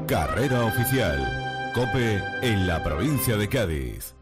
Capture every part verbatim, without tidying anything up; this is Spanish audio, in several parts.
Carrera Oficial. COPE en la provincia de Cádiz.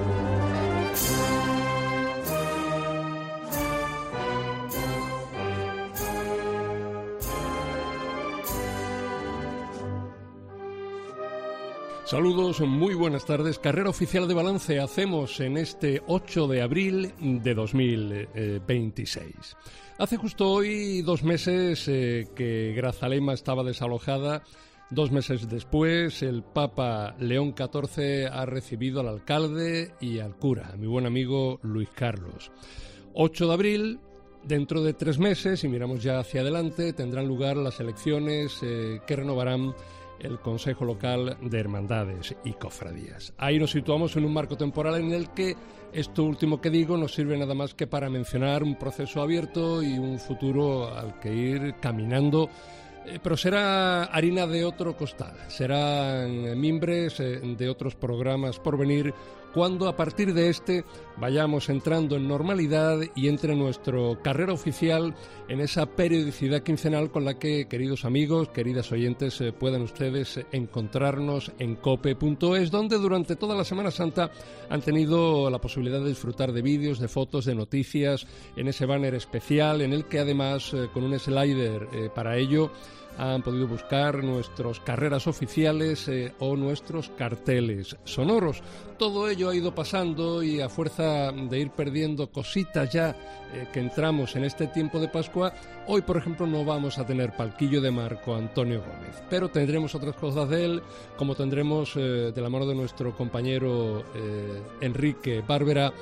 Saludos, muy buenas tardes. Carrera Oficial de Balance hacemos en este ocho de abril de dos mil veintiséis. Hace justo hoy dos meses eh, que Grazalema estaba desalojada. Dos meses después, el Papa León catorce ha recibido al alcalde y al cura, mi buen amigo Luis Carlos. ocho de abril, dentro de tres meses, y miramos ya hacia adelante, tendrán lugar las elecciones eh, que renovarán el Consejo Local de Hermandades y Cofradías. Ahí nos situamos en un marco temporal en el que esto último que digo no sirve nada más que para mencionar un proceso abierto y un futuro al que ir caminando. Eh, pero será harina de otro costal, serán mimbres eh, de otros programas por venir cuando a partir de este vayamos entrando en normalidad y entre nuestro Carrera Oficial en esa periodicidad quincenal con la que, queridos amigos, queridas oyentes, eh, puedan ustedes encontrarnos en cope punto es, donde durante toda la Semana Santa han tenido la posibilidad de disfrutar de vídeos, de fotos, de noticias, en ese banner especial en el que además eh, con un slider eh, para ello han podido buscar nuestros carreras oficiales eh, o nuestros carteles sonoros. Todo ello ha ido pasando y a fuerza de ir perdiendo cositas ya eh, que entramos en este tiempo de Pascua, hoy por ejemplo no vamos a tener palquillo de Marco Antonio Gómez, pero tendremos otras cosas de él, como tendremos eh, de la mano de nuestro compañero eh, Enrique Bárbara,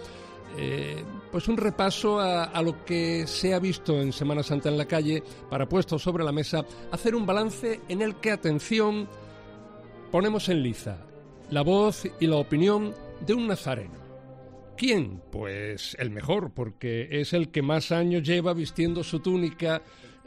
Eh, pues un repaso a, a lo que se ha visto en Semana Santa en la calle para, puesto sobre la mesa, hacer un balance en el que, atención, ponemos en liza la voz y la opinión de un nazareno. ¿Quién? Pues el mejor, porque es el que más años lleva vistiendo su túnica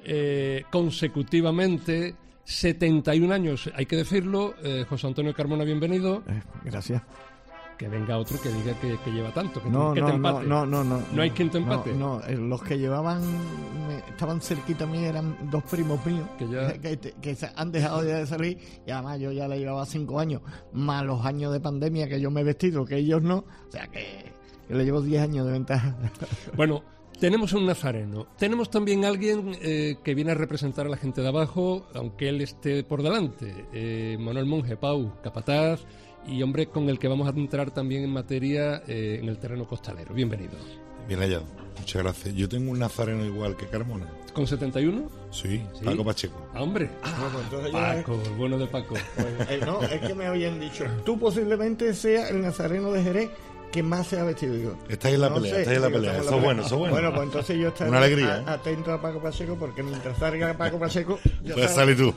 eh, consecutivamente, setenta y un años, hay que decirlo. eh, José Antonio Carmona, bienvenido. Eh, gracias. Que venga otro que diga que, que lleva tanto, que, no, que no, te empate. No, no, no, no. No hay quien te empate. No, no, los que llevaban, estaban cerquita a mí, eran dos primos míos, que, ya... que, que, que se han dejado ya de salir, y además yo ya le llevaba cinco años, más los años de pandemia que yo me he vestido, que ellos no, o sea que, que le llevo diez años de ventaja. Bueno, tenemos un nazareno, tenemos también alguien eh, que viene a representar a la gente de abajo, aunque él esté por delante, eh, Manuel Monje, Pau, capataz, y hombre con el que vamos a entrar también en materia eh, en el terreno costalero. Bienvenido. Bien hallado, muchas gracias. Yo tengo un nazareno igual que Carmona. ¿Con setenta y uno? Sí, ¿Sí? Paco Pacheco. Ah, hombre. Ah, bueno, Paco, el bueno de Paco. eh, no, es que me habían dicho, tú posiblemente seas el nazareno de Jerez que más se ha vestido. Digo, estáis en la no pelea, sé, estáis en la pelea. Eso es bueno, eso es bueno. Bueno, pues entonces yo estaré Una alegría, a, atento a Paco Pacheco, porque mientras salga Paco Pacheco, puedes salir tú.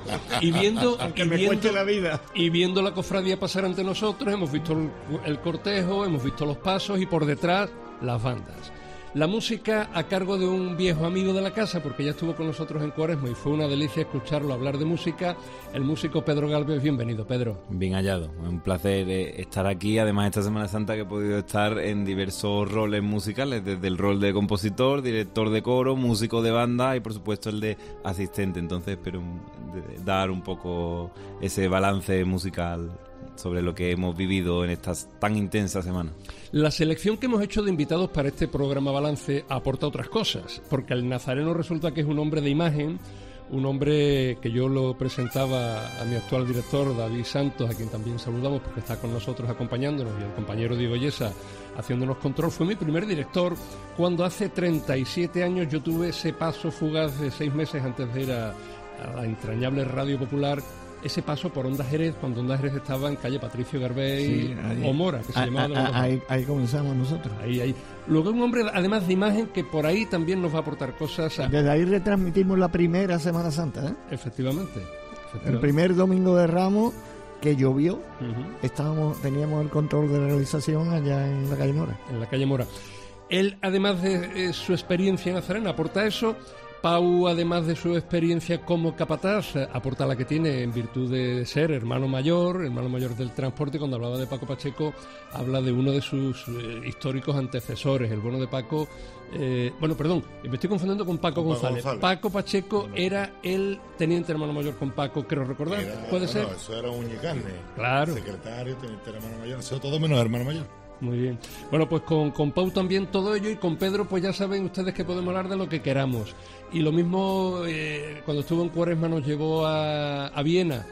Y viendo, aunque y me viendo, cueste la vida. Y viendo la cofradía pasar ante nosotros, hemos visto el, el cortejo, hemos visto los pasos y por detrás las bandas. La música a cargo de un viejo amigo de la casa, porque ya estuvo con nosotros en Cuaresma y fue una delicia escucharlo hablar de música, el músico Pedro Gálvez. Bienvenido, Pedro. Bien hallado, es un placer estar aquí, además esta Semana Santa que he podido estar en diversos roles musicales, desde el rol de compositor, director de coro, músico de banda y por supuesto el de asistente, entonces espero dar un poco ese balance musical sobre lo que hemos vivido en estas tan intensas semanas. La selección que hemos hecho de invitados para este programa Balance aporta otras cosas, porque el nazareno resulta que es un hombre de imagen, un hombre que yo lo presentaba a mi actual director, David Santos, a quien también saludamos porque está con nosotros acompañándonos, y el compañero Diego Yesa haciéndonos control. Fue mi primer director cuando hace treinta y siete años yo tuve ese paso fugaz de seis meses antes de ir a, a la entrañable Radio Popular, ese paso por Onda Jerez, cuando Onda Jerez estaba en calle Patricio Garbey, sí, ahí, o Mora, que se a, llamaba. A, a, ahí, ahí comenzamos nosotros. Ahí, ahí. Luego un hombre, además de imagen, que por ahí también nos va a aportar cosas. A... Desde ahí retransmitimos la primera Semana Santa, ¿eh? Efectivamente. efectivamente. El primer domingo de Ramos, que llovió, uh-huh. estábamos, teníamos el control de la realización allá en la calle Mora. En la calle Mora. Él, además de eh, su experiencia en nazareno, aporta eso. Pau, además de su experiencia como capataz, aporta la que tiene en virtud de ser hermano mayor, hermano mayor del transporte. Cuando hablaba de Paco Pacheco, habla de uno de sus eh, históricos antecesores, el bueno de Paco. Eh, bueno, perdón, me estoy confundiendo con Paco, con González. Paco González. Paco Pacheco era el teniente hermano mayor con Paco, creo recordar. Era, ¿Puede no, ser? No, eso era Uñicarne. Claro. Secretario, teniente hermano mayor, eso todo menos hermano mayor. Muy bien. Bueno, pues con, con Pau también todo ello, y con Pedro pues ya saben ustedes que podemos hablar de lo que queramos. Y lo mismo eh, cuando estuvo en Cuaresma nos llevó a, a Viena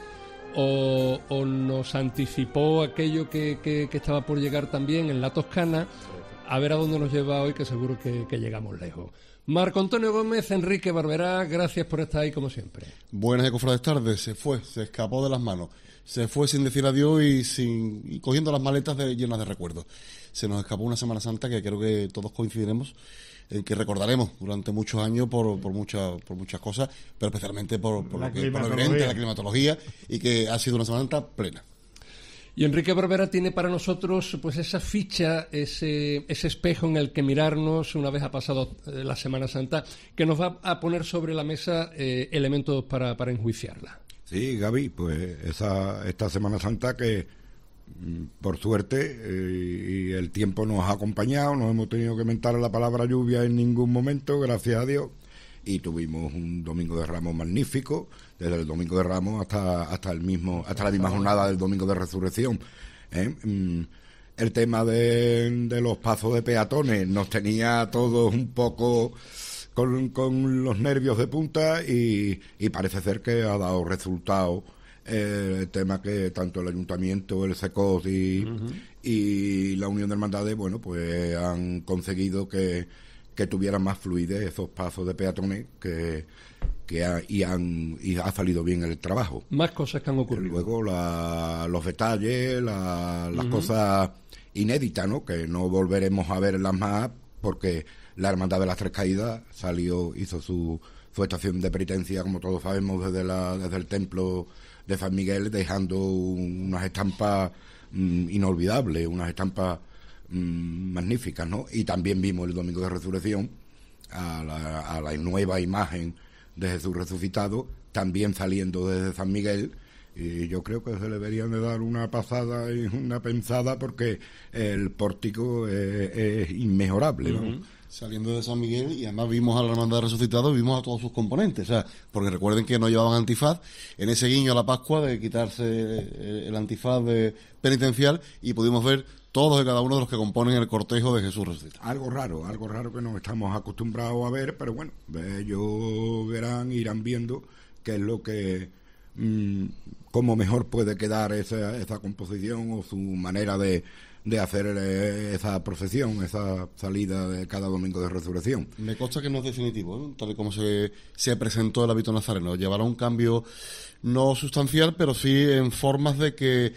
o, o nos anticipó aquello que, que, que estaba por llegar también en la Toscana. A ver a dónde nos lleva hoy, que seguro que, que llegamos lejos. Marco Antonio Gómez, Enrique Barberá, gracias por estar ahí como siempre. Buenas y cofrades tardes, se fue, se escapó de las manos. Se fue sin decir adiós y sin y cogiendo las maletas de, llenas de recuerdos. Se nos escapó una Semana Santa que creo que todos coincidiremos en que recordaremos durante muchos años por, por, muchas, por muchas cosas, pero especialmente por, por, lo, que, por lo evidente, la climatología, y que ha sido una Semana Santa plena. Y Enrique Barbera tiene para nosotros pues esa ficha, ese, ese espejo en el que mirarnos una vez ha pasado eh, la Semana Santa, que nos va a poner sobre la mesa eh, elementos para, para enjuiciarla. Sí, Gaby, pues esa esta Semana Santa que por suerte eh, y el tiempo nos ha acompañado, no hemos tenido que mentar la palabra lluvia en ningún momento, gracias a Dios, y tuvimos un Domingo de Ramos magnífico, desde el Domingo de Ramos hasta hasta el mismo hasta la misma jornada del Domingo de Resurrección. ¿eh? El tema de, de los pasos de peatones nos tenía todos un poco Con, con los nervios de punta y, y parece ser que ha dado resultado eh, el tema que tanto el Ayuntamiento, el SECOS y, uh-huh. y la Unión de Hermandades, bueno, pues han conseguido que, que tuvieran más fluidez esos pasos de peatones que, que ha, y, han, y ha salido bien el trabajo. Más cosas que han ocurrido. Luego la, los detalles, la, las uh-huh. cosas inéditas, ¿no? Que no volveremos a verlas más porque la Hermandad de las Tres Caídas salió, hizo su, su estación de penitencia, como todos sabemos, desde la desde el templo de San Miguel, dejando un, unas estampas mmm, inolvidables, unas estampas mmm, magníficas, ¿no? Y también vimos el Domingo de Resurrección a la, a la nueva imagen de Jesús resucitado, también saliendo desde San Miguel. Y yo creo que se le deberían de dar una pasada y una pensada porque el pórtico es, es inmejorable, ¿no? Uh-huh. Saliendo de San Miguel, y además vimos a la Hermandad de Resucitado, vimos a todos sus componentes, o sea, porque recuerden que no llevaban antifaz, en ese guiño a la Pascua de quitarse el antifaz de penitencial, y pudimos ver todos y cada uno de los que componen el cortejo de Jesús resucitado. Algo raro, algo raro que no estamos acostumbrados a ver, pero bueno, ellos verán, irán viendo qué es lo que mmm, cómo mejor puede quedar esa, esa composición o su manera de, de hacer eh, esa procesión, esa salida de cada Domingo de Resurrección. Me consta que no es definitivo, ¿eh? Tal y como se, se presentó el hábito nazareno. Llevará un cambio no sustancial, pero sí en formas de que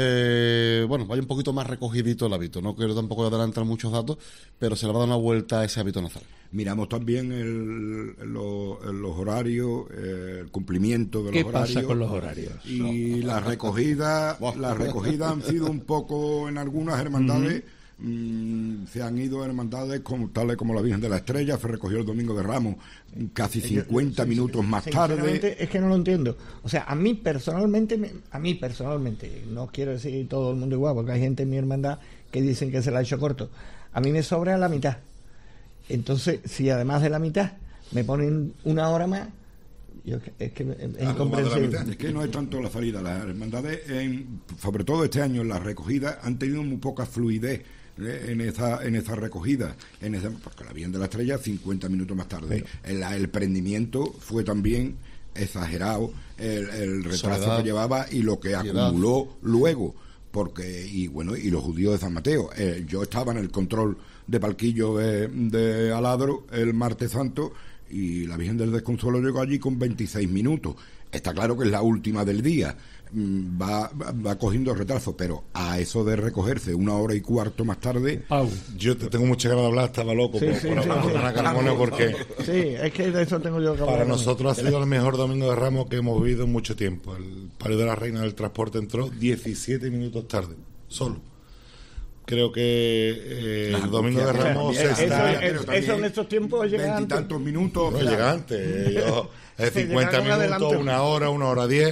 eh, bueno, vaya un poquito más recogidito el hábito. No quiero tampoco adelantar muchos datos, pero se le va a dar una vuelta a ese hábito nazareno. Miramos también el, el, los, los horarios, eh, el cumplimiento de los ¿Qué horarios. ¿Qué pasa con los horarios? Y las recogidas, las recogidas han sido un poco, en algunas hermandades, uh-huh. mmm, se han ido hermandades como, tales como la Virgen de la Estrella, se recogió el Domingo de Ramos, casi cincuenta Yo, minutos más tarde. Es que no lo entiendo. O sea, a mí personalmente, a mí personalmente, no quiero decir todo el mundo igual, porque hay gente en mi hermandad que dicen que se la ha hecho corto. A mí me sobra la mitad. Entonces, si además de la mitad me ponen una hora más, yo, es que es incomprensible. Es que no es tanto la salida. Las hermandades, en, sobre todo este año, en las recogidas, han tenido muy poca fluidez ¿eh? en esa en esa recogida. En esa, porque la Virgen de la Estrella, cincuenta minutos más tarde. El, el prendimiento fue también exagerado, el, el retraso Soledad, que llevaba y lo que acumuló piedad. Luego. Porque, y bueno, y los judíos de San Mateo. Eh, yo estaba en el control de palquillo de, de Aladro el martes santo y la Virgen del Desconsuelo llegó allí con veintiséis minutos. Está claro que es la última del día, va, va, va cogiendo retraso, pero a eso de recogerse una hora y cuarto más tarde... Pau. Yo te tengo mucha ganas de hablar, estaba loco sí, por, sí, por sí, hablar sí. con Ana Carmona porque... Sí, es que de eso tengo yo que hablar. Para nosotros ha sido el mejor Domingo de Ramos que hemos vivido en mucho tiempo. El palio de la Reina del Transporte entró diecisiete minutos tarde, solo. creo que eh, Las el domingo de angustias. Ramos Eso- se está... eso- pero también eso en estos tiempos llega antes. veintitantos minutos. No, llega antes. eh, yo- es Sí, cincuenta llega con minutos, adelanto. una hora, una hora diez.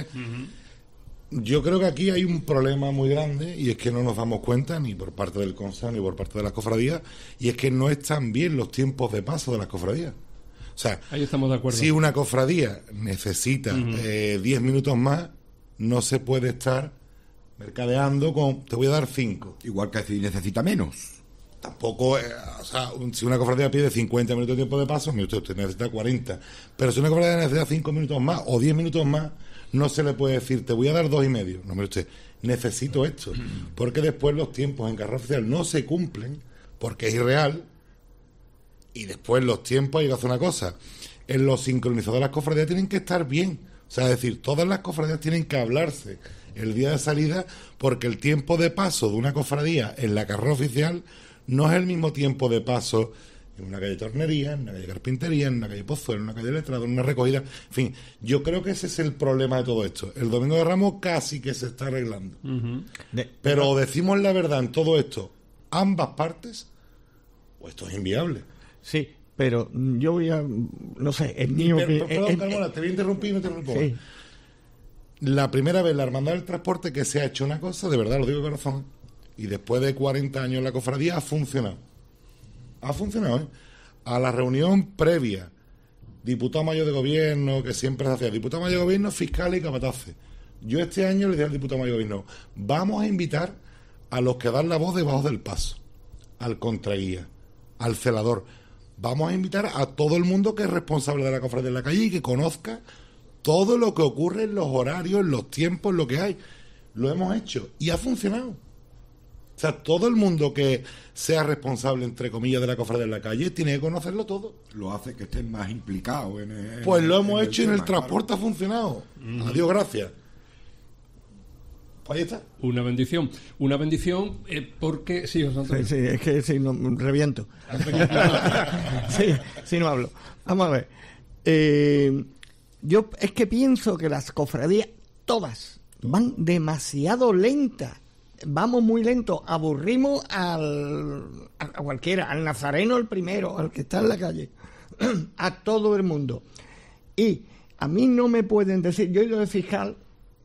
Yo creo que aquí hay un problema muy grande y es que no nos damos cuenta ni por parte del Consejo ni por parte de las cofradías, y es que no están bien los tiempos de paso de las cofradías. O sea, Ahí estamos de acuerdo. si una cofradía necesita eh, diez minutos más, no se puede estar mercadeando con te voy a dar cinco. Igual que si necesita menos. Tampoco, eh, o sea, un- si una cofradía pide cincuenta minutos de tiempo de paso, mire usted, usted necesita cuarenta. Pero si una cofradía necesita cinco minutos más o diez minutos más, no se le puede decir, te voy a dar dos y medio. No, mire usted, necesito esto. Porque después los tiempos en carrera oficial no se cumplen, porque es irreal. Y después los tiempos, hay que hacer una cosa. En los sincronizados de las cofradías tienen que estar bien. O sea, es decir, todas las cofradías tienen que hablarse el día de salida, porque el tiempo de paso de una cofradía en la carrera oficial no es el mismo tiempo de paso en una calle Tornería, en una calle Carpintería, en una calle Pozuelo, en una calle Letrado, en una recogida. En fin, yo creo que ese es el problema de todo esto. El Domingo de Ramos casi que se está arreglando. De- Pero decimos la verdad en todo esto, ambas partes, o esto es inviable. Sí, pero yo voy a, no sé, es mío Per- que... per- perdón, eh, Carmona, te voy a interrumpir y no te interrumpo. sí. La primera vez la Hermandad del Transporte que se ha hecho una cosa, de verdad lo digo de corazón, y después de cuarenta años en la cofradía ha funcionado. Ha funcionado, ¿eh? A la reunión previa, diputado mayor de gobierno, que siempre se hacía, diputado mayor de gobierno, fiscal y capataces. Yo este año le dije al diputado mayor de gobierno, vamos a invitar a los que dan la voz debajo del paso, al contraguía, al celador. Vamos a invitar a todo el mundo que es responsable de la cofradía en la calle y que conozca todo lo que ocurre en los horarios, en los tiempos, en lo que hay. Lo hemos hecho y ha funcionado. O sea, todo el mundo que sea responsable, entre comillas, de la cofradía en la calle tiene que conocerlo todo. Lo hace que estén más implicados en el, Pues lo en hemos el hecho y en el tema, transporte ha funcionado. Adiós, gracias. Pues ahí está. Una bendición. Una bendición eh, porque... Sí, José Antonio. Sí, sí, es que si no, reviento. sí, sí, no hablo. Vamos a ver. Eh, yo es que pienso que las cofradías, todas, van demasiado lentas. Vamos muy lento. Aburrimos al, a, a cualquiera, al nazareno el primero, al que está en la calle, a todo el mundo. Y a mí no me pueden decir, yo he ido de fiscal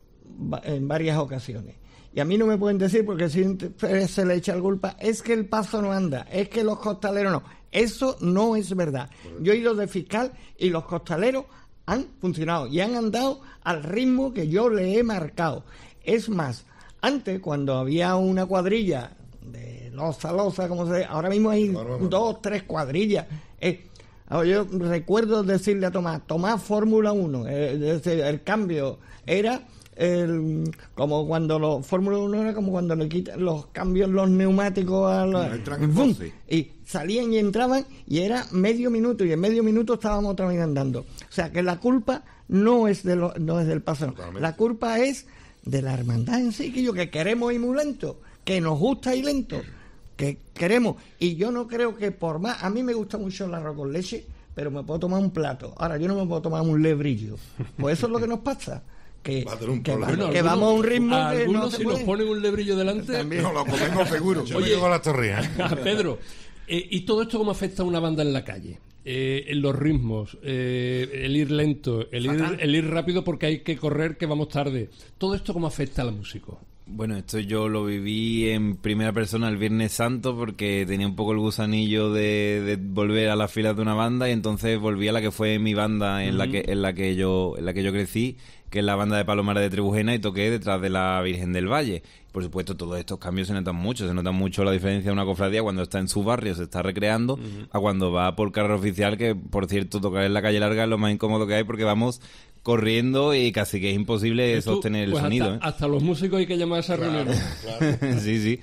va- en varias ocasiones. Y a mí no me pueden decir, porque siempre se le echa la culpa, es que el paso no anda, es que los costaleros no. Eso no es verdad. Yo he ido de fiscal y los costaleros han funcionado y han andado al ritmo que yo le he marcado. Es más, antes cuando había una cuadrilla de loza a loza, como se dice, ahora mismo hay dos, tres cuadrillas. Eh, ahora yo recuerdo decirle a Tomás, Tomás Fórmula uno, eh, es decir, el cambio era... El, como cuando los Fórmula uno era como cuando le quitan los cambios los neumáticos a los, No, entran en ¡bum! doce. Y salían y entraban y era medio minuto y en medio minuto estábamos otra vez andando. O sea que la culpa no es de lo, no es del paso, no. La culpa es de la hermandad en sí, que yo que queremos ir muy lento, que nos gusta ir lento, que queremos. Y yo no creo que por más, a mí me gusta mucho el arroz con leche, pero me puedo tomar un plato. Ahora yo no me puedo tomar un lebrillo. Pues eso es lo que nos pasa. Que, Va a tener un que, problema. va- Bueno, que algunos- vamos a un ritmo que no algunos se si puede. nos ponen un lebrillo delante... No, lo comemos seguro. Yo Oye, me quedo con las torrijas. ¿eh? Pedro, eh, ¿y todo esto cómo afecta a una banda en la calle? Eh, en los ritmos, eh, el ir lento, el ir, el ir rápido porque hay que correr, que vamos tarde. ¿Todo esto cómo afecta al músico? Bueno, esto yo lo viví en primera persona el Viernes Santo porque tenía un poco el gusanillo de, de volver a las filas de una banda y entonces volví a la que fue mi banda en la que en la que yo en la que yo crecí, que es la banda de Palomares de Trebujena, y toqué detrás de la Virgen del Valle. Por supuesto, todos estos cambios se notan mucho, se nota mucho la diferencia de una cofradía cuando está en su barrio, se está recreando, uh-huh, a cuando va por carrera oficial, que por cierto tocar en la calle larga es lo más incómodo que hay porque vamos corriendo y casi que es imposible Esto, sostener el pues sonido. Hasta, ¿eh? hasta los músicos hay que llamar a esa reunión. Claro. Sí, sí.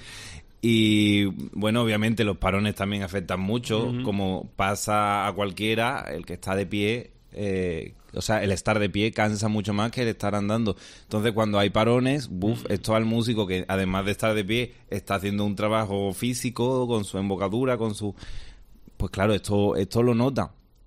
Y bueno, obviamente los parones también afectan mucho, Uh-huh. como pasa a cualquiera, el que está de pie, eh, o sea, el estar de pie cansa mucho más que el estar andando. Entonces, cuando hay parones, buf, esto al músico que además de estar de pie está haciendo un trabajo físico con su embocadura, con su... Pues claro, esto esto lo nota.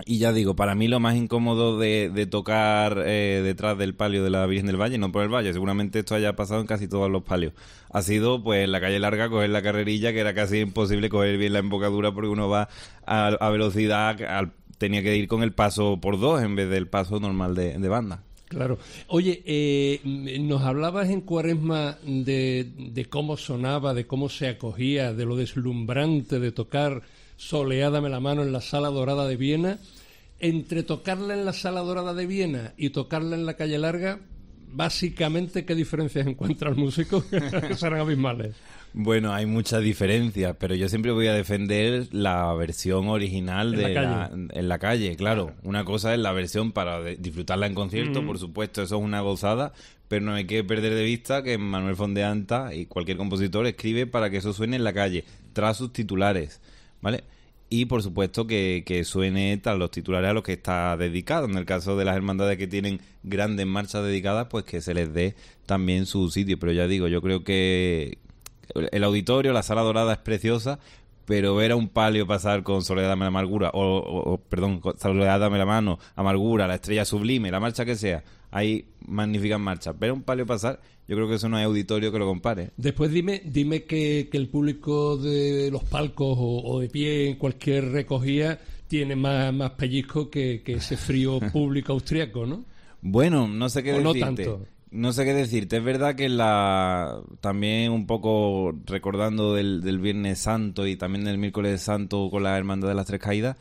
Y ya digo, para mí lo más incómodo de, de tocar eh, detrás del palio de la Virgen del Valle, no por el Valle, seguramente esto haya pasado en casi todos los palios, ha sido pues en la calle larga coger la carrerilla, que era casi imposible coger bien la embocadura porque uno va a, a velocidad, al, tenía que ir con el paso por dos en vez del paso normal de, de banda. Claro. Oye, eh, nos hablabas en Cuaresma de, de cómo sonaba, de cómo se acogía, de lo deslumbrante de tocar Soleádame la mano en la Sala Dorada de Viena. Entre tocarla en la Sala Dorada de Viena y tocarla en la Calle Larga, básicamente, ¿qué diferencias encuentra el músico? Serán abismales. Bueno, hay muchas diferencias, pero yo siempre voy a defender la versión original de la, la en la calle, claro. claro. Una cosa es la versión para de, disfrutarla en concierto, mm. por supuesto, eso es una gozada, pero no hay que perder de vista que Manuel Fondeanta y cualquier compositor escribe para que eso suene en la calle, tras sus titulares, ¿vale? Y por supuesto que, que suene tras los titulares a los que está dedicado. En el caso de las hermandades que tienen grandes marchas dedicadas, pues que se les dé también su sitio. Pero ya digo, yo creo que el auditorio, la Sala Dorada es preciosa, pero ver a un palio pasar con Soledad dame la amargura, o, o, o perdón, Soledad dame la mano, Amargura, La Estrella Sublime, la marcha que sea, hay magníficas marchas. Ver a un palio pasar, yo creo que eso no hay auditorio que lo compare. Después dime dime que, que el público de los palcos o, o de pie en cualquier recogida tiene más, más pellizco que, que ese frío público austriaco, ¿no? Bueno, no sé qué decirte. No tanto. No sé qué decirte. Es verdad que la también un poco recordando del, del Viernes Santo y también del Miércoles Santo con la Hermandad de las Tres Caídas,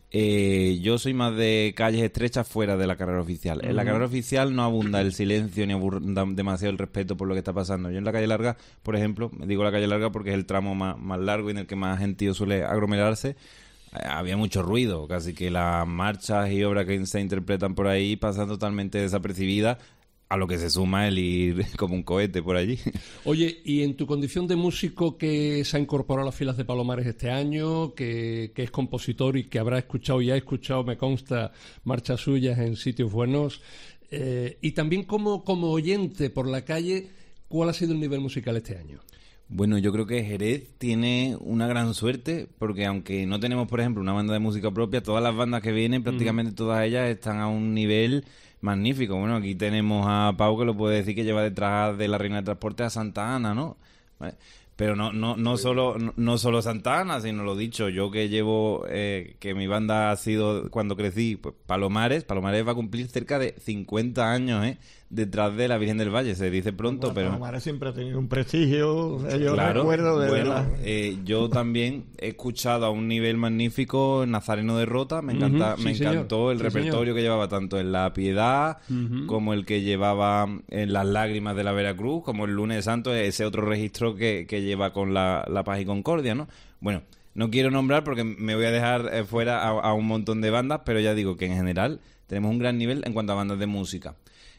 eh, yo soy más de calles estrechas fuera de la carrera oficial. En la carrera oficial no abunda el silencio ni abunda demasiado el respeto por lo que está pasando. Yo en la calle larga, por ejemplo, digo la calle larga porque es el tramo más, más largo y en el que más gentío suele aglomerarse, había mucho ruido, casi que las marchas y obras que se interpretan por ahí pasan totalmente desapercibidas, a lo que se suma el ir como un cohete por allí. Oye, y en tu condición de músico que se ha incorporado a las filas de Palomares este año, que, que es compositor y que habrá escuchado y ha escuchado, me consta, marchas suyas en sitios buenos, eh, y también como, como oyente por la calle, ¿cuál ha sido el nivel musical este año? Bueno, yo creo que Jerez tiene una gran suerte, porque aunque no tenemos, por ejemplo, una banda de música propia, todas las bandas que vienen, prácticamente mm. todas ellas están a un nivel magnífico. Bueno, aquí tenemos a Pau, que lo puede decir, que lleva detrás de la Reina del Transporte a Santa Ana, ¿no? ¿Vale? Pero no no no solo no, no solo Santa Ana, sino lo dicho, yo que llevo, eh, que mi banda ha sido, cuando crecí, pues Palomares, Palomares va a cumplir cerca de cincuenta años, ¿eh? Detrás de la Virgen del Valle, se dice pronto, bueno, pero... Palomares siempre ha tenido un prestigio, o sea, yo claro, recuerdo de bueno, verdad. Eh, yo también he escuchado a un nivel magnífico Nazareno de Rota, me encanta, uh-huh, me sí, encantó señor. el sí, repertorio señor. que llevaba tanto en La Piedad, uh-huh. como el que llevaba en Las Lágrimas de la Veracruz, como el Lunes Santo, ese otro registro que, que lleva con la, la Paz y Concordia, ¿no? Bueno, no quiero nombrar porque me voy a dejar eh, fuera a, a un montón de bandas, pero ya digo que en general tenemos un gran nivel en cuanto a bandas de música.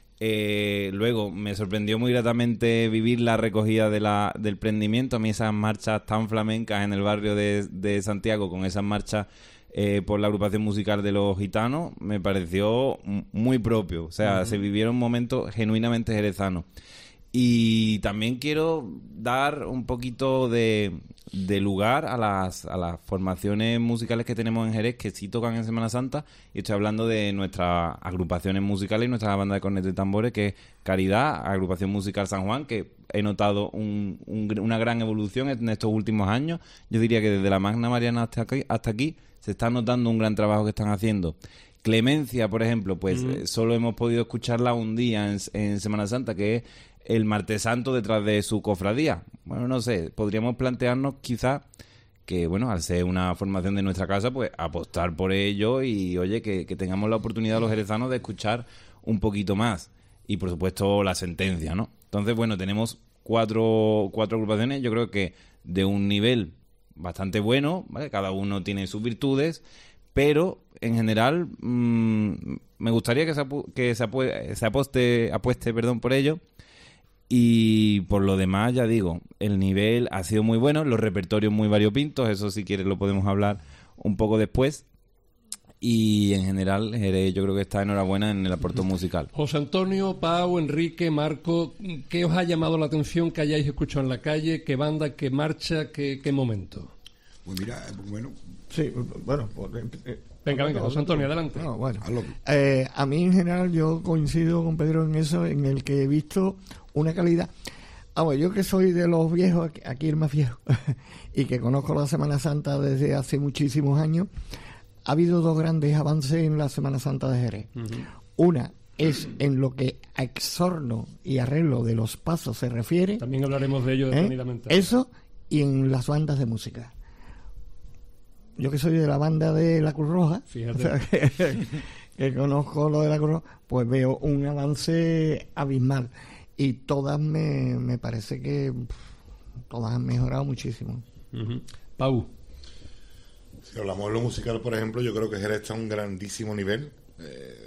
Eh, luego me sorprendió muy gratamente vivir la recogida de la, del prendimiento. A mí esas marchas tan flamencas en el barrio de, de Santiago, con esas marchas eh, por la agrupación musical de los gitanos, me pareció muy propio. O sea, uh-huh. se vivieron momentos genuinamente jerezanos. Y también quiero dar un poquito de, de lugar a las, a las formaciones musicales que tenemos en Jerez, que sí tocan en Semana Santa, y estoy hablando de nuestras agrupaciones musicales y nuestra banda de cornetas y tambores, que es Caridad, Agrupación Musical San Juan, que he notado un, un, una gran evolución en estos últimos años. Yo diría que desde la Magna Mariana hasta aquí, hasta aquí se está notando un gran trabajo que están haciendo. Clemencia, por ejemplo, pues mm. eh, solo hemos podido escucharla un día en, en Semana Santa, que es el Martes Santo detrás de su cofradía. Bueno, no sé, podríamos plantearnos quizás que, bueno, al ser una formación de nuestra casa, pues apostar por ello y, oye, que, que tengamos la oportunidad los jerezanos de escuchar un poquito más. Y, por supuesto, La Sentencia, ¿no? Entonces, bueno, tenemos cuatro, cuatro agrupaciones, yo creo que de un nivel bastante bueno, ¿vale? Cada uno tiene sus virtudes, pero en general mmm, me gustaría que se, apu- que se, apu- se aposte, apueste perdón, por ello. Y por lo demás, ya digo, el nivel ha sido muy bueno, los repertorios muy variopintos, eso si quieres lo podemos hablar un poco después. Y en general, Jerez yo creo que está enhorabuena en el aporte musical. José Antonio, Pau, Enrique, Marco, ¿qué os ha llamado la atención que hayáis escuchado en la calle? ¿Qué banda, qué marcha, qué, qué momento? Pues mira, bueno... Sí, bueno, pues, eh, Venga, venga, José Antonio, adelante. No, bueno, eh, a mí en general yo coincido con Pedro en eso, en el que he visto una calidad. Vamos, yo que soy de los viejos, aquí el más viejo, y que conozco la Semana Santa desde hace muchísimos años, ha habido dos grandes avances en la Semana Santa de Jerez. Uh-huh. Una es en lo que a exorno y arreglo de los pasos se refiere. También hablaremos de ello detenidamente. ¿Eh? Eso, y en las bandas de música. Yo que soy de la banda de la Cruz Roja, fíjate, o sea, que, que conozco lo de la Cruz Roja, pues veo un avance abismal. Y todas me, me parece que todas han mejorado muchísimo. Uh-huh. Pau. Si hablamos de lo musical, por ejemplo, yo creo que Jerez está a un grandísimo nivel. Eh,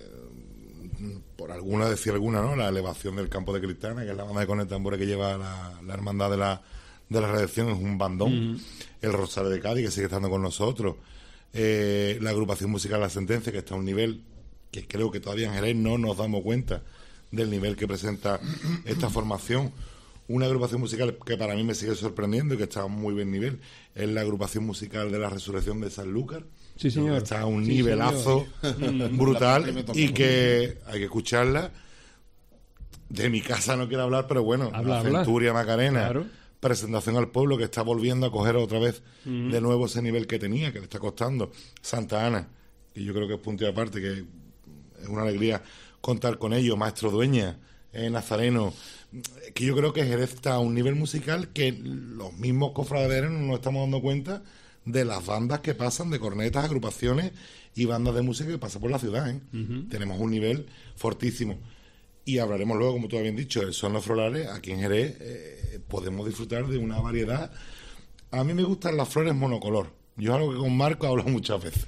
por alguna, decir alguna, ¿no? La elevación del Campo de Cristana, que es la banda de con el tambor que lleva la, la hermandad de la, de la redacción, es un bandón. Uh-huh. El Rosario de Cádiz, que sigue estando con nosotros. Eh, la agrupación musical La Sentencia, que está a un nivel que creo que todavía en Jerez no nos damos cuenta del nivel que presenta esta formación. Una agrupación musical que para mí me sigue sorprendiendo y que está a un muy buen nivel es la agrupación musical de la Resurrección de Sanlúcar. Sí, señor. Está a un sí, nivelazo brutal y que hay que escucharla. De mi casa no quiero hablar, pero bueno, habla, la Centuria Macarena, claro. Presentación al pueblo, que está volviendo a coger otra vez uh-huh. de nuevo ese nivel que tenía, que le está costando. Santa Ana, y yo creo que es punto y aparte, que es una alegría contar con ellos. Maestro Dueña, eh, Nazareno, que yo creo que Jerez está a un nivel musical que los mismos cofrades no nos estamos dando cuenta de las bandas que pasan, de cornetas, agrupaciones y bandas de música que pasan por la ciudad, ¿eh? Uh-huh. Tenemos un nivel fortísimo. Y hablaremos luego, como tú habías dicho, el son los florales. Aquí en Jerez eh, podemos disfrutar de una variedad. A mí me gustan las flores monocolor. Yo es algo que con Marco hablo muchas veces.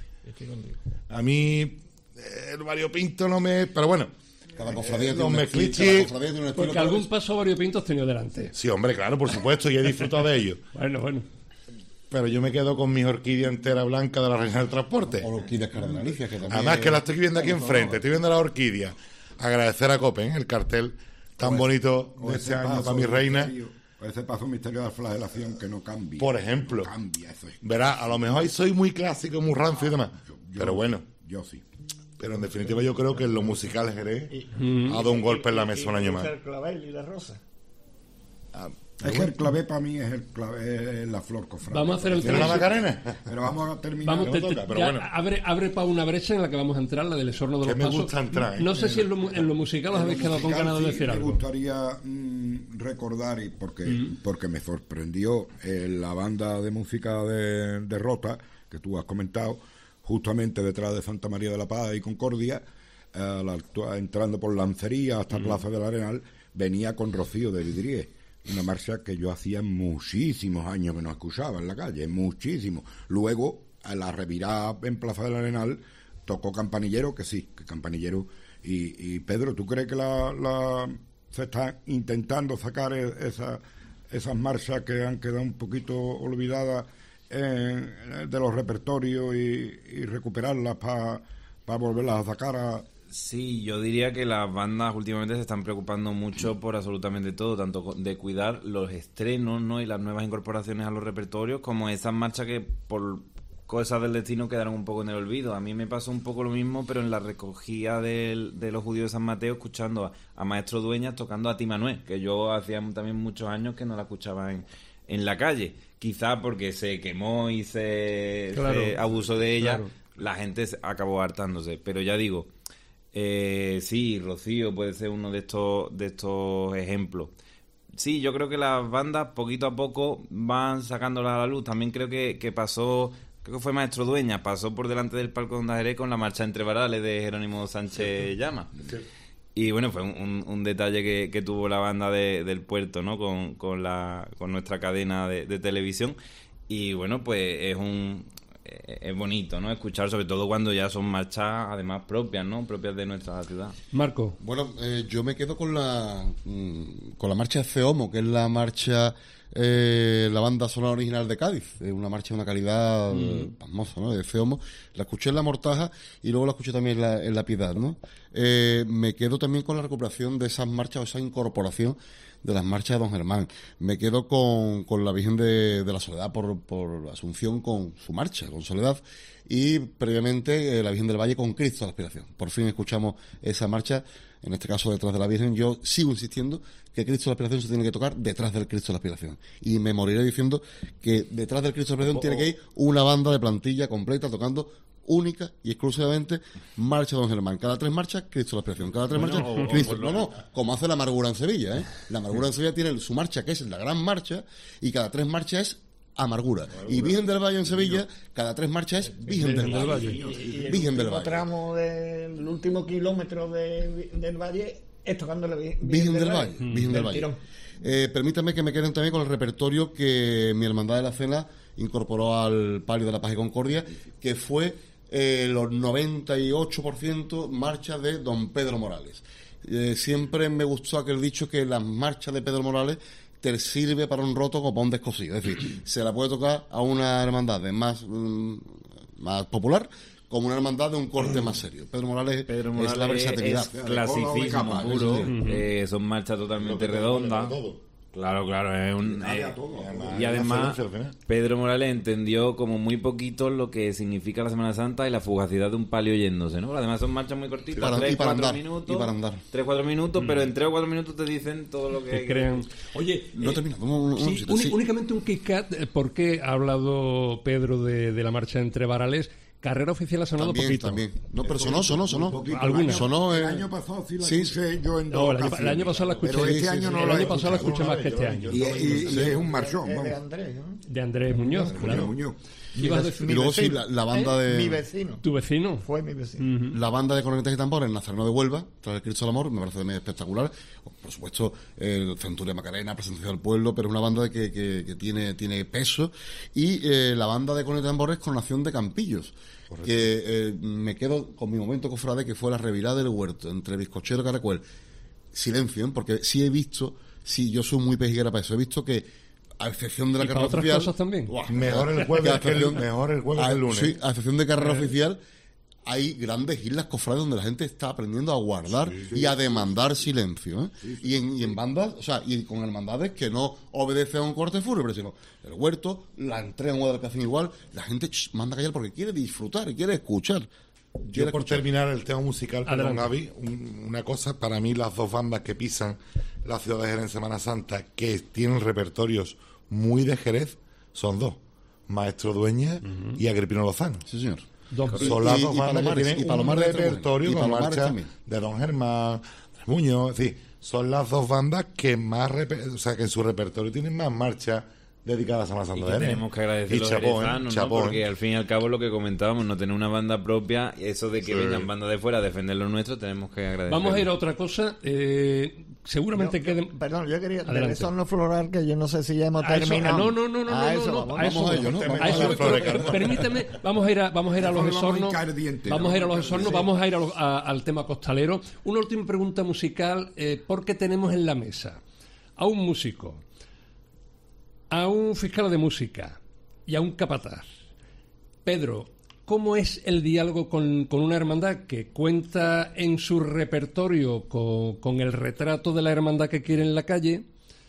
A mí eh, el variopinto no me... Pero bueno, cada cofradía eh, tiene un estilo. Porque algún paso variopinto has tenido delante. Sí, hombre, claro, por supuesto, y he disfrutado de ello. Bueno, bueno. Pero yo me quedo con mi orquídea entera blanca de la Reina del Transporte. O orquídeas cardenalicias, que también... Además que la estoy viendo aquí enfrente, estoy viendo la orquídea. Agradecer a Copen, ¿eh? El cartel tan pues, bonito de este año para mi reina. Misterio, ese paso misterio de la flagelación que no cambia. Por ejemplo, no cambia, eso es. Verá, a lo mejor ahí soy muy clásico, muy rancio y demás. Yo, yo, pero bueno. Yo sí. Pero en definitiva yo creo que en lo musical Jerez y, ha dado un golpe en la mesa un año más. El clavel y la rosa. Ah, es que el clavé para mí es el clavé, es la flor cofrade. Vamos a hacer el ¿Tiene la Macarena? Pero vamos a terminar. Vamos, te, te, toca, pero ya, bueno. abre, abre para una brecha en la que vamos a entrar, la del Esorno de los que me Pasos. gusta entrar, ¿eh? No sé si en lo, en lo musical os habéis quedado con ganas de decir me algo. Me gustaría mmm, recordar, y porque, mm. porque me sorprendió eh, la banda de música de, de Rota, que tú has comentado, justamente detrás de Santa María de la Paz y Concordia, eh, la, entrando por Lancería hasta mm. Plaza del Arenal, venía con Rocío de Vidrié. Una marcha que yo hacía muchísimos años que no escuchaba en la calle, muchísimos. Luego, a la revirada en Plaza del Arenal, tocó Campanillero, que sí, que Campanillero. Y, y Pedro, ¿tú crees que la, la se está intentando sacar esa, esas marchas que han quedado un poquito olvidadas eh, de los repertorios y, y recuperarlas para pa volverlas a sacar a... Sí, yo diría que las bandas últimamente se están preocupando mucho por absolutamente todo, tanto de cuidar los estrenos, ¿no?, y las nuevas incorporaciones a los repertorios, como esas marchas que por cosas del destino quedaron un poco en el olvido. A mí me pasó un poco lo mismo, pero en la recogida de, de los judíos de San Mateo, escuchando a, a Maestro Dueñas tocando a Ti Manuel, que yo hacía también muchos años que no la escuchaba en, en la calle. Quizá porque se quemó y se, claro, se abusó de ella, claro. La gente acabó hartándose, pero ya digo... Eh, sí, Rocío puede ser uno de estos de estos ejemplos. Sí, yo creo que las bandas poquito a poco van sacándolas a la luz. También creo que, que pasó, creo que fue Maestro Dueñas, pasó por delante del palco de Jerez con la marcha Entre Varales de Jerónimo Sánchez sí. Llama. Sí. Y bueno, fue un, un detalle que, que tuvo la banda de, del puerto, ¿no? Con, con, la, con nuestra cadena de, de televisión. Y bueno, pues es un... es bonito, ¿no?, escuchar, sobre todo cuando ya son marchas además propias, ¿no?, propias de nuestra ciudad. Marco. Bueno, eh, yo me quedo con la mmm, con la marcha de Ceomo, que es la marcha eh, la banda sonora original de Cádiz, es una marcha de una calidad mm. eh, pasmosa, ¿no?, de Ceomo. La escuché en La Mortaja y luego la escuché también en La, en la Piedad, ¿no? Eh, me quedo también con la recuperación de esas marchas, o esa incorporación de las marchas de Don Germán. Me quedo con, con la Virgen de, de la Soledad por, por Asunción, con su marcha, con Soledad. y previamente eh, la Virgen del Valle con Cristo a la Aspiración. Por fin escuchamos esa marcha, en este caso detrás de la Virgen. Yo sigo insistiendo que Cristo de la Aspiración se tiene que tocar detrás del Cristo de la Aspiración, y me moriré diciendo que detrás del Cristo de la Aspiración tiene que ir una banda de plantilla completa tocando única y exclusivamente marcha de Don Germán. Cada tres marchas, Cristo de la Aspiración. Cada tres Bueno, marchas, o- Cristo. o- No, no, como hace la Amargura en Sevilla, ¿eh? La Amargura en Sevilla tiene su marcha, que es la gran marcha, y cada tres marchas es Amargura. Y Virgen del Valle en Sevilla, cada tres marchas es Virgen del Valle. Y el Virgen del último Valle. tramo del último kilómetro de, del valle es tocando la Virgen, Virgen del Valle. Virgen del Valle. tirón. Eh, permítame que me queden también con el repertorio que mi Hermandad de la Cena incorporó al Palio de la Paz y Concordia, que fue eh, los noventa y ocho por ciento marcha de Don Pedro Morales. Eh, siempre me gustó aquel dicho que las marchas de Pedro Morales te sirve para un roto como para un descosido. Es decir, se la puede tocar a una hermandad de más, mm, más popular como una hermandad de un corte más serio. Pedro Morales, Pedro es Morales la versatilidad. es clasicismo puro, eh, son marchas totalmente redondas. Claro, claro, es un... eh, y además, Pedro Morales entendió como muy poquito lo que significa la Semana Santa y la fugacidad de un palio yéndose, ¿no? Además son marchas muy cortitas, Para- tres, y para cuatro andar, minutos, y para andar. tres, cuatro minutos, pero en tres o cuatro minutos te dicen todo lo que... que hay crean. Oye, No eh, termina, un- un- un- sí, sí, uni- sí. únicamente un Kit Kat, eh, porque ha hablado Pedro de, de la marcha entre varales. Carrera oficial ha sonado También, poquito. también. No, pero sonó, sonó, sonó. Poquito. Alguna. El año- Sonó, eh, el año pasado sí la sí, escuché yo en dos No, el año, el ocasiones. año pasado la escuché. Pero este Sí, año sí, no el la he año pasado la escuché escuchado. más que este año. Y, y- y es un marchón, Es de vamos. Andrés, ¿no? De Andrés Muñoz, claro. Muñoz. Ibas a Mi decir- Y luego sí, vecino. la, la banda ¿Eh? de... Mi vecino. ¿Tu vecino? Fue mi vecino. La banda de cornetas y tambores Nazareno de Huelva, tras el Cristo del Amor, me parece también espectacular. Por supuesto, el Centuria Macarena, Presencia del Pueblo, pero es una banda que, que, que tiene, tiene peso. Y eh, la banda de cornetas y tambores Coronación de Campillos, Correcto. que eh, me quedo con mi momento cofrade, que fue la revirada del huerto, entre Bizcochero y Caracuel. Silencio, ¿eh? Porque sí he visto, sí, yo soy muy pejiguera para eso, he visto que a excepción de la ¿Y para carrera otras oficial... cosas también? ¡Buah! Mejor el jueves a que el- excepción- mejor el jueves a- que el lunes. Sí, a excepción de carrera oficial, hay grandes islas cofrades donde la gente está aprendiendo a guardar y a demandar silencio, ¿eh? Y, en, y en bandas, o sea, y con hermandades que no obedecen a un corte fúnebre, sino el huerto, la entrega en Guadalcacín igual, la gente ch, manda a callar porque quiere disfrutar y quiere escuchar. Yo Quiere por escuchar. terminar el tema musical, perdón, Adelante. Gaby, un- una cosa, para mí las dos bandas que pisan la ciudad de Jerez en Semana Santa, que tienen repertorios muy de Jerez, son dos, Maestro Dueña y Agripino Lozano. Sí, señor. Dos. Son las y- dos y bandas que Palomares, tienen y Palomares un de Tres repertorio Mujeres, y con Palomares marcha también. de Don Germán, Andrés Muñoz, es decir, son las dos bandas que más, repe- o sea, que en su repertorio tienen más marchas dedicadas a Semana Y Santa que de Jerez. tenemos que agradecer Y los chapó, ¿eh? jerezanos, ¿no? Chapó, ¿eh? Porque al fin y al cabo lo que comentábamos, no tener una banda propia, eso de que vengan bandas de fuera a defender lo nuestro, tenemos que agradecer. Vamos a ir a otra cosa. Eh, seguramente Yo- queden... Perdón, yo quería Adelante. del retorno floral, que yo no sé si ya hemos A eso- terminado. no, no, no, no, A no, eso no, vamos. a eso Vamos a vamos. ello, ¿no? A Vamos eso, a las flores, Carlos. permíteme, vamos a ir a, vamos a ir a los Vamos a esornos, hincar dientes. vamos a ir a los esornos, vamos a ir a los- a- al tema costalero. Una última pregunta musical, eh, ¿por qué tenemos en la mesa a un músico, a un fiscal de música y a un capataz? Pedro, ¿cómo es el diálogo con, con una hermandad que cuenta en su repertorio con, con el retrato de la hermandad que quiere en la calle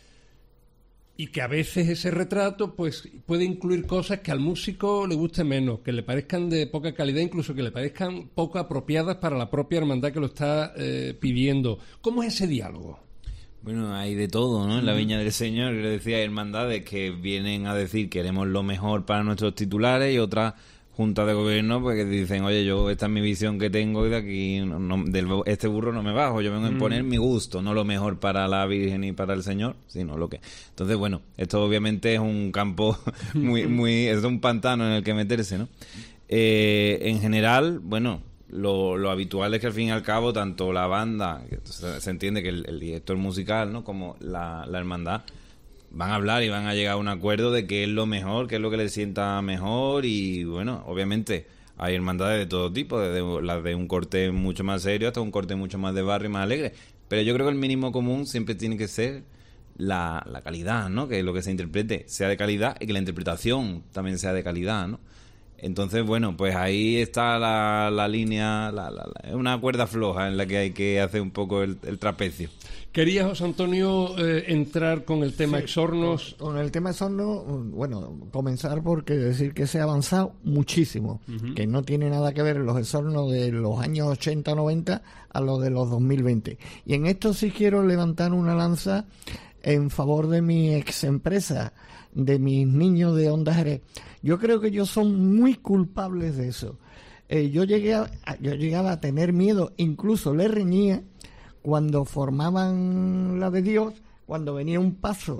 y que a veces ese retrato pues puede incluir cosas que al músico le guste menos, que le parezcan de poca calidad, incluso que le parezcan poco apropiadas para la propia hermandad que lo está eh, pidiendo? ¿Cómo es ese diálogo? Bueno, hay de todo, ¿no? En la Viña del Señor, yo le decía, hay hermandades que vienen a decir queremos lo mejor para nuestros titulares y otras juntas de gobierno pues que dicen, oye, yo esta es mi visión que tengo y de aquí, no, no- del este burro no me bajo, yo vengo a imponer mi gusto, no lo mejor para la Virgen y para el Señor, sino lo que... Entonces, bueno, esto obviamente es un campo muy, muy... es un pantano en el que meterse, ¿no? Eh, en general, bueno... Lo, lo habitual es que al fin y al cabo tanto la banda, que se, se entiende que el, el director musical, ¿no? Como la, la hermandad van a hablar y van a llegar a un acuerdo de qué es lo mejor, qué es lo que les sienta mejor y bueno, obviamente hay hermandades de todo tipo, desde las de un corte mucho más serio hasta un corte mucho más de barrio y más alegre, pero yo creo que el mínimo común siempre tiene que ser la, la calidad, ¿no? Que lo que se interprete sea de calidad y que la interpretación también sea de calidad, ¿no? Entonces, bueno, pues ahí está la, la línea, la, la, la, una cuerda floja en la que hay que hacer un poco el, el trapecio. Quería, José Antonio, eh, entrar con el tema Sí, Exornos. Con, con el tema Exornos, bueno, comenzar porque decir que se ha avanzado muchísimo, uh-huh. que no tiene nada que ver los Exornos de los años ochenta o noventa a los de los dos mil veinte. Y en esto sí quiero levantar una lanza en favor de mi ex empresa, de mis niños de Onda Jerez. Yo creo que ellos son muy culpables de eso. Eh, yo llegué a, yo llegaba a tener miedo, incluso le reñía cuando formaban la de Dios, cuando venía un paso,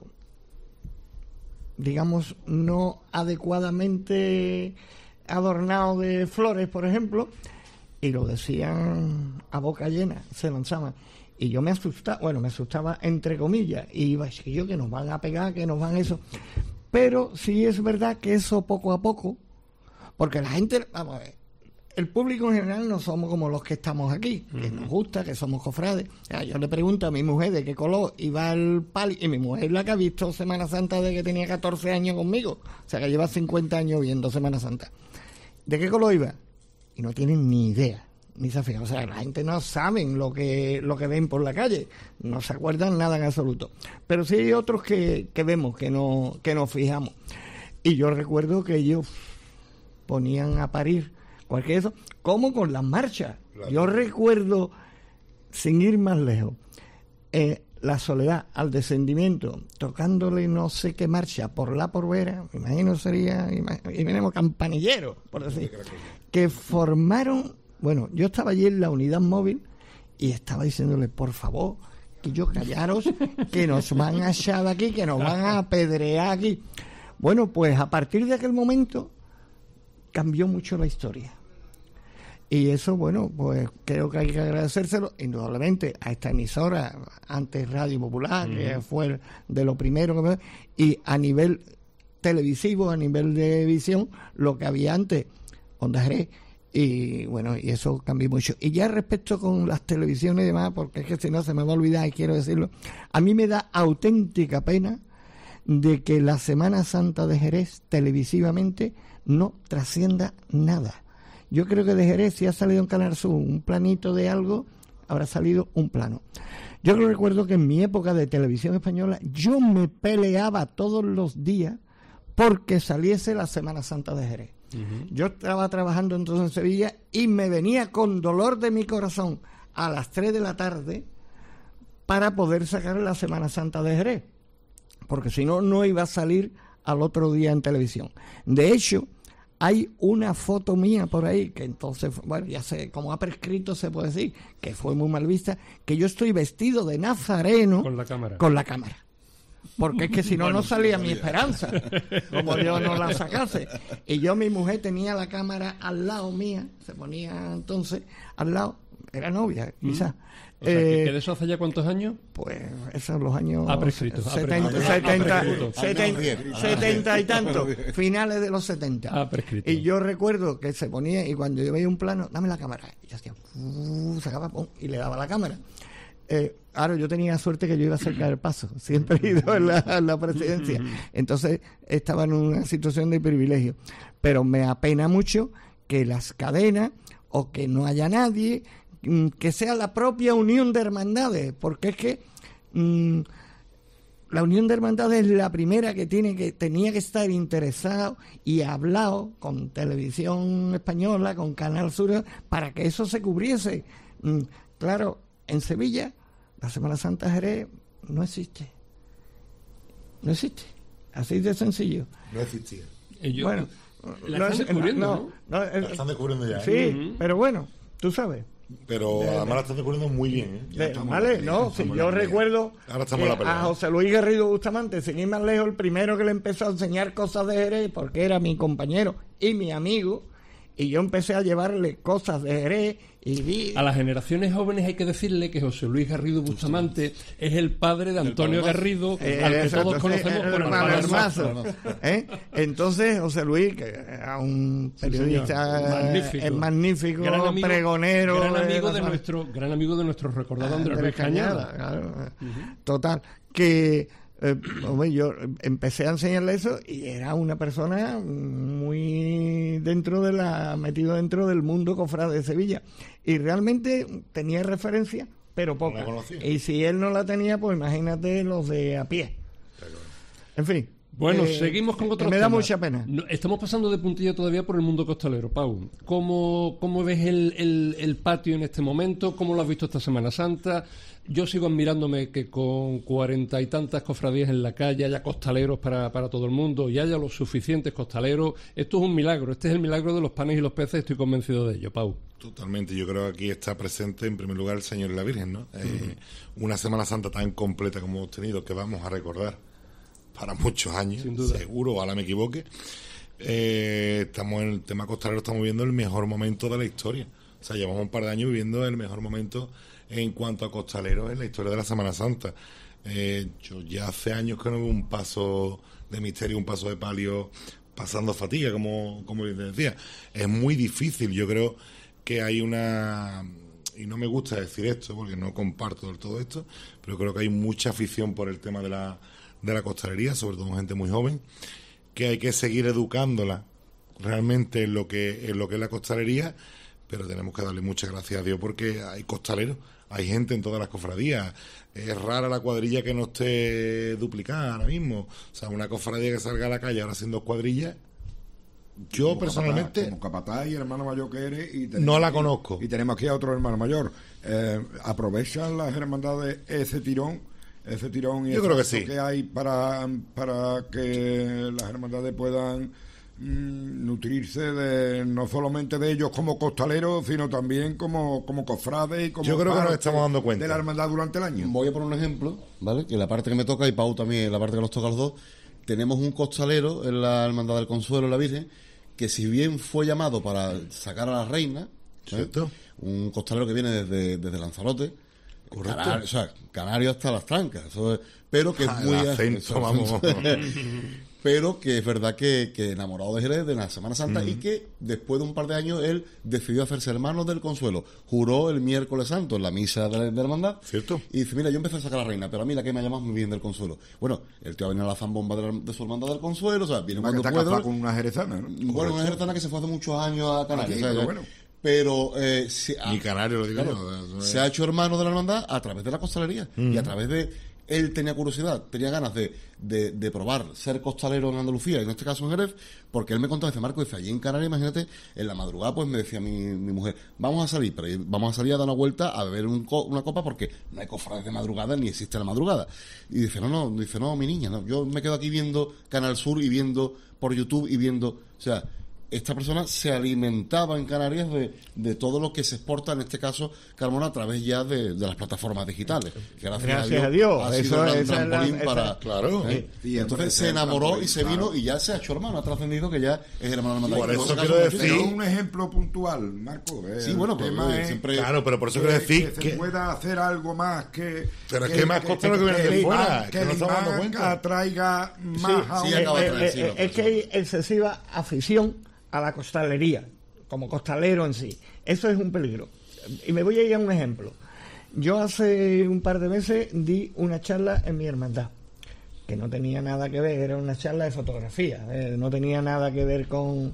digamos, no adecuadamente adornado de flores, por ejemplo, y lo decían a boca llena, se lanzaban. Y yo me asustaba, bueno, me asustaba entre comillas, y iba, es que yo que nos van a pegar, que nos van eso. Pero sí es verdad que eso poco a poco, porque la gente, vamos a ver, el público en general no somos como los que estamos aquí, que nos gusta, que somos cofrades. O sea, yo le pregunto a mi mujer de qué color iba el pali, y mi mujer es la que ha visto Semana Santa desde que tenía catorce años conmigo, o sea que lleva cincuenta años viendo Semana Santa. ¿De qué color iba? Y no tienen ni idea, ni se fijan. O sea, la gente no sabe lo que, lo que ven por la calle, no se acuerdan nada en absoluto. Pero sí hay otros que, que vemos, que, no, que nos fijamos. Y yo recuerdo que ellos ponían a parir cualquier eso, como con las marchas. Claro. Yo recuerdo, sin ir más lejos, eh, la Soledad al Descendimiento, tocándole no sé qué marcha por la Porvera, me imagino sería, imaginemos campanillero, por decir, que formaron, bueno, yo estaba allí en la unidad móvil y estaba diciéndole, por favor, que yo callaros, que nos van a echar de aquí, que nos van a apedrear aquí. Bueno, pues a partir de aquel momento cambió mucho la historia. Y eso, bueno, pues creo que hay que agradecérselo indudablemente a esta emisora, antes Radio Popular, uh-huh. que fue de lo primero que... Y a nivel televisivo, a nivel de visión, lo que había antes, Onda Jerez, y bueno, y eso cambió mucho. Y ya respecto con las televisiones y demás, porque es que si no se me va a olvidar y quiero decirlo, a mí me da auténtica pena de que la Semana Santa de Jerez televisivamente no trascienda nada. Yo creo que de Jerez, si ha salido en Canal Sur un planito de algo, habrá salido un plano. Yo recuerdo que en mi época de televisión española, yo me peleaba todos los días porque saliese la Semana Santa de Jerez. Uh-huh. Yo estaba trabajando entonces en Sevilla y me venía con dolor de mi corazón a las tres de la tarde para poder sacar la Semana Santa de Jerez, porque si no, no iba a salir al otro día en televisión. De hecho, hay una foto mía por ahí, que entonces, bueno, ya sé, como ha prescrito se puede decir, que fue muy mal vista, que yo estoy vestido de nazareno con la cámara. Con la cámara. Porque es que si no, bueno, no salía mi esperanza, como yo no la sacase. Y yo, mi mujer tenía la cámara al lado mía, se ponía entonces al lado, era novia, quizás. Mm. O sea, eh, ¿que de eso hace ya cuántos años? Pues esos son los años ha prescrito, setenta, ha prescrito, setenta, ha prescrito. setenta, setenta y tantos, finales de los setenta. Ha prescrito. Y yo recuerdo que se ponía, y cuando yo veía un plano, dame la cámara, y hacía, uh, sacaba, pum, y le daba la cámara. Eh, ahora yo tenía suerte que yo iba a acercar el paso, siempre he ido en la, en la presidencia, entonces estaba en una situación de privilegio, pero me apena mucho que las cadenas, o que no haya nadie, que sea la propia Unión de Hermandades, porque es que mmm, la Unión de Hermandades es la primera que tiene que tenía que estar interesado y hablado con Televisión Española, con Canal Sur, para que eso se cubriese. Mm, claro, en Sevilla la Semana Santa Jerez no existe, no existe, así de sencillo. No existía. Yo, bueno, la no, están descubriendo, no, ¿no? no, no, la están descubriendo ya. Sí, ¿eh? pero bueno, tú sabes. Pero de, además de, la están descubriendo muy bien, ¿eh? De, vale, no, si yo recuerdo que a José Luis Garrido Bustamante, sin ir más lejos, el primero que le empezó a enseñar cosas de Jerez, porque era mi compañero y mi amigo, y yo empecé a llevarle cosas de Jerez y vi... A las generaciones jóvenes hay que decirle que José Luis Garrido Bustamante es el padre de Antonio Garrido, eh, al que exacto, todos conocemos el por hermano Hermazo. ¿Eh? Entonces, José Luis, que era un periodista sí, magnífico, es magnífico, gran amigo, pregonero... Gran amigo, eh, de nuestro, gran amigo de nuestro recordado Andrés Luis Cañada. Claro, uh-huh. Total, que Eh, hombre, yo empecé a enseñarle eso y era una persona muy dentro de la metido dentro del mundo cofrade de Sevilla y realmente tenía referencia pero poca, y si él no la tenía pues imagínate los de a pie. En fin. Bueno, eh, seguimos con otros me da temas. mucha pena. No, estamos pasando de puntilla todavía por el mundo costalero. Pau, ¿cómo, cómo ves el, el, el patio en este momento? ¿Cómo lo has visto esta Semana Santa? Yo sigo admirándome que con cuarenta y tantas cofradías en la calle haya costaleros para, para todo el mundo y haya los suficientes costaleros. Esto es un milagro. Este es el milagro de los panes y los peces. Estoy convencido de ello, Pau. Totalmente. Yo creo que aquí está presente en primer lugar el Señor y la Virgen, ¿no? Uh-huh. Eh, una Semana Santa tan completa como hemos tenido que vamos a recordar para muchos años, seguro, ojalá me equivoque. Eh, estamos en el tema costalero, estamos viviendo el mejor momento de la historia. O sea, llevamos un par de años viviendo el mejor momento en cuanto a costaleros en la historia de la Semana Santa. Eh, yo ya hace años que no veo un paso de misterio, un paso de palio pasando fatiga, como, como les decía. Es muy difícil, yo creo que hay una... Y no me gusta decir esto porque no comparto del todo esto, pero creo que hay mucha afición por el tema de la de la costalería, sobre todo gente muy joven, que hay que seguir educándola realmente en lo que en lo que es la costalería, pero tenemos que darle muchas gracias a Dios porque hay costaleros, hay gente en todas las cofradías. Es rara la cuadrilla que no esté duplicada ahora mismo. O sea, una cofradía que salga a la calle ahora haciendo cuadrillas, yo como personalmente capataz, como capataz y hermano mayor que eres y no la aquí, conozco. Y tenemos aquí a otro hermano mayor. Eh, aprovechan las hermandades ese tirón ese tirón y yo creo que sí, que hay para para que las hermandades puedan mmm, nutrirse de no solamente de ellos como costaleros, sino también como como cofrades y como yo creo que nos estamos dando cuenta de la hermandad durante el año. Voy a poner un ejemplo, ¿vale? Que la parte que me toca y Pau también, la parte que nos toca a los dos, tenemos un costalero en la Hermandad del Consuelo, la Virgen, que si bien fue llamado para sacar a la reina, ¿cierto? Un costalero que viene desde, desde Lanzarote, Canario, o sea, Canario hasta las trancas, eso es, pero que es ah, muy acento, eso, vamos. pero que es verdad que, que enamorado de Jerez de la Semana Santa uh-huh. y que después de un par de años él decidió hacerse hermano del Consuelo, juró el miércoles santo en la misa de, de la hermandad, ¿cierto? Y dice, mira, yo empecé a sacar a la reina, pero a mí la que me llama muy bien del Consuelo. Bueno, el tío va a venir a la zambomba de, la, de su hermandad del Consuelo, o sea, viene cuando está puede, con una jerezana, ¿no? Bueno, una jerezana que se fue hace muchos años a Canarias, Aquí, o sea, pero bueno. Pero eh, se, ni Canario lo digo claro, yo, se ha hecho hermano de la hermandad a través de la costalería mm. y a través de él tenía curiosidad, tenía ganas de, de, de probar ser costalero en Andalucía, en este caso en Jerez, porque él me contaba, dice, Marco, dice, allí en Canarias, imagínate, en la madrugada, pues me decía mi, mi mujer, vamos a salir, pero vamos a salir a dar una vuelta a beber un co- una copa porque no hay cofrades de madrugada ni existe la madrugada. Y dice, no, no, dice, no, mi niña, no, yo me quedo aquí viendo Canal Sur y viendo por YouTube y viendo, o sea, esta persona se alimentaba en Canarias de, de todo lo que se exporta, en este caso, Carmona, a través ya de, de las plataformas digitales. Que gracias, gracias a Dios, a Dios. Ha Eso, sido es un trampolín la, para... esa, claro. ¿eh? Sí, entonces se enamoró y se vino claro. y ya se ha hecho hermano, ha trascendido que ya es hermano de la hermandad. Por eso caso, quiero decir... Pero un ejemplo puntual, Marco. Sí, bueno, pero tema es siempre... Claro, pero por eso que, quiero decir que, que... se pueda hacer algo más que... Pero es que, que más costero que viene de fuera, que, que no estamos dando cuenta. Atraiga más sí, sí, a acaba de eh, traer, eh, sí, eh, es que hay excesiva afición a la costalería como costalero en sí. Eso es un peligro. Y me voy a ir a un ejemplo. Yo hace un par de meses di una charla en mi hermandad, que no tenía nada que ver, era una charla de fotografía, eh, no tenía nada que ver con...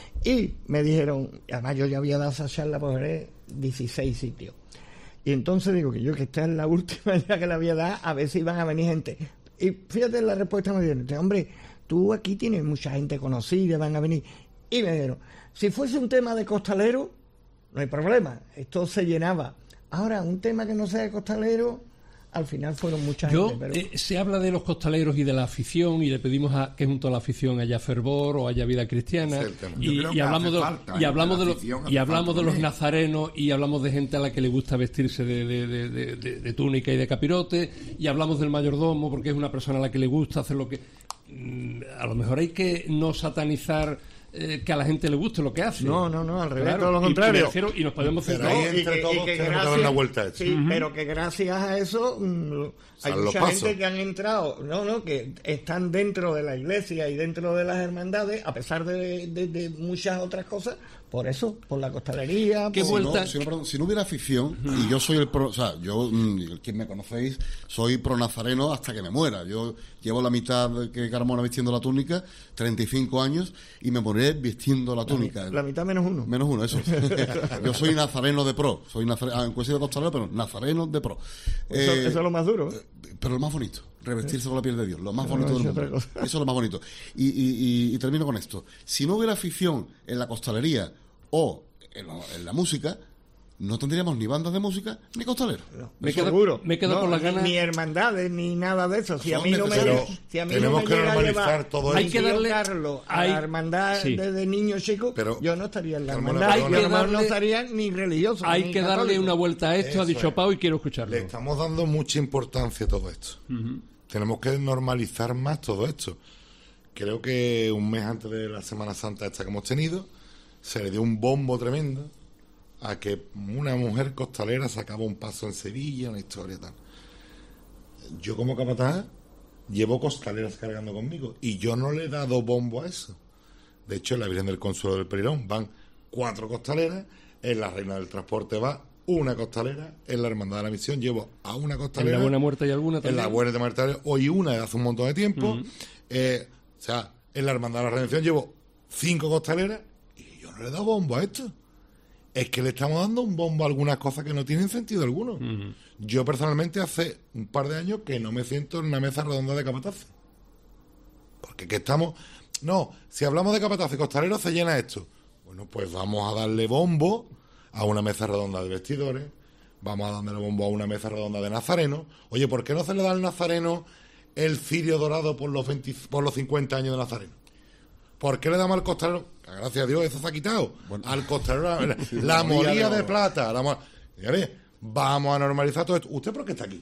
Y me dijeron, además yo ya había dado esa charla por dieciséis sitios. Y entonces digo que yo que esta es la última ya que la había dado, a ver si iban a venir gente. Y fíjate la respuesta me dieron, hombre, tú aquí tienes mucha gente conocida, van a venir. Y me dijeron, si fuese un tema de costalero, no hay problema, esto se llenaba. Ahora, un tema que no sea de costalero, al final fueron mucha Yo, gente. Pero... eh, se habla de los costaleros y de la afición, y le pedimos a que junto a la afición haya fervor o haya vida cristiana. Y, y hablamos de, falta, y hablamos de, los, y hablamos de los nazarenos, y hablamos de gente a la que le gusta vestirse de, de, de, de, de, de túnica y de capirote, y hablamos del mayordomo, porque es una persona a la que le gusta hacer lo que... A lo mejor hay que no satanizar... Eh, que a la gente le guste lo que hace. No, no, no, al revés, claro, todo lo contrario. Y, refiero, y nos podemos centrar ahí y entre que, todos y que tenemos gracias, que dar una vuelta a eso. Sí, uh-huh. Pero que gracias a eso mmm, hay mucha gente que han entrado, no, no, que están dentro de la iglesia y dentro de las hermandades, a pesar de, de, de muchas otras cosas, por eso, por la costalería. ¿Qué por... vuelta? Si no, si, no, perdón, si no hubiera afición, y yo soy el pro, o sea, yo, mm, quien me conocéis, soy pro nazareno hasta que me muera. Yo llevo la mitad que Carmona vistiendo la túnica, treinta y cinco años, y me moriré vistiendo la túnica. La, la mitad menos uno. Menos uno, eso. Yo soy nazareno de pro, soy nazareno, en cuestión de costalero, pero nazareno de pro. Eso, Eh, eso es lo más duro. ¿eh? Pero lo más bonito, revestirse con la piel de Dios, lo más No, bonito no, del es otra mundo. cosa. Eso es lo más bonito. Y, y, y, y termino con esto. Si no hubiera afición en la costalería o en la, en la música, no tendríamos ni bandas de música ni costaleros. No, Me eso quedo- seguro. me quedo No, con la ni- gana- Ni hermandades, ni nada de eso. Si a Son mí no me, necesarios. si a mí Tenemos no me que llega a normalizar llevar todo mi Hay que tío darle- Carlos a hay- la hermandad sí. desde niño chico, Pero- yo no estaría en la Carmona, hermandad. perdona. Y Hay que además no darle- estaría ni religioso. Hay ni que darle católico. una vuelta a esto, ha Eso dicho es. Pau, y quiero escucharlo. Le estamos dando mucha importancia a todo esto. Tenemos que normalizar más todo esto. Creo que un mes antes de la Semana Santa esta que hemos tenido, se le dio un bombo tremendo a que una mujer costalera sacaba un paso en Sevilla, una historia tal. Yo como capataz llevo costaleras cargando conmigo y yo no le he dado bombo a eso. De hecho, en la Virgen del Consuelo del Perirón van cuatro costaleras, en la Reina del Transporte va una costalera, en la Hermandad de la Misión llevo a una En costalera. la Buena Muerte hay alguna En también. la Buena de Muerte hoy una de hace un montón de tiempo. Eh, o sea, en la Hermandad de la Redención llevo cinco costaleras y yo no le he dado bombo a esto. Es que le estamos dando un bombo a algunas cosas que no tienen sentido alguno. Yo personalmente hace un par de años que no me siento en una mesa redonda de capataces. Porque que estamos... No, si hablamos de capataces y costaleros se llena esto. Bueno, pues vamos a darle bombo a una mesa redonda de vestidores, vamos a darle bombo a una mesa redonda de nazareno. Oye, ¿por qué no se le da al nazareno el cirio dorado por los veinte, por los cincuenta años de nazareno? ¿Por qué le damos al costalero? Gracias a Dios, eso se ha quitado. Al costalero la, la, la molía de plata. La mo- Señores, vamos a normalizar todo esto. ¿Usted por qué está aquí?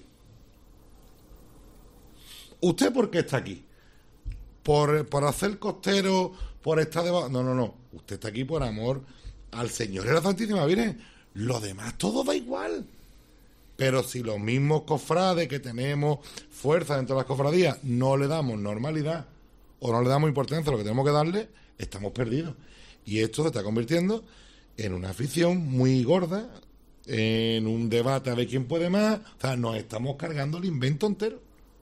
¿Usted por qué está aquí? ¿Por, por hacer costero, por estar debajo? No, no, no. Usted está aquí por amor al Señor y a la Santísima Virgen. Lo demás todo da igual. Pero si los mismos cofrades que tenemos fuerza dentro de las cofradías no le damos normalidad o no le damos importancia a lo que tenemos que darle, estamos perdidos. Y esto se está convirtiendo en una afición muy gorda, en un debate a ver quién puede más. O sea, nos estamos cargando el invento entero.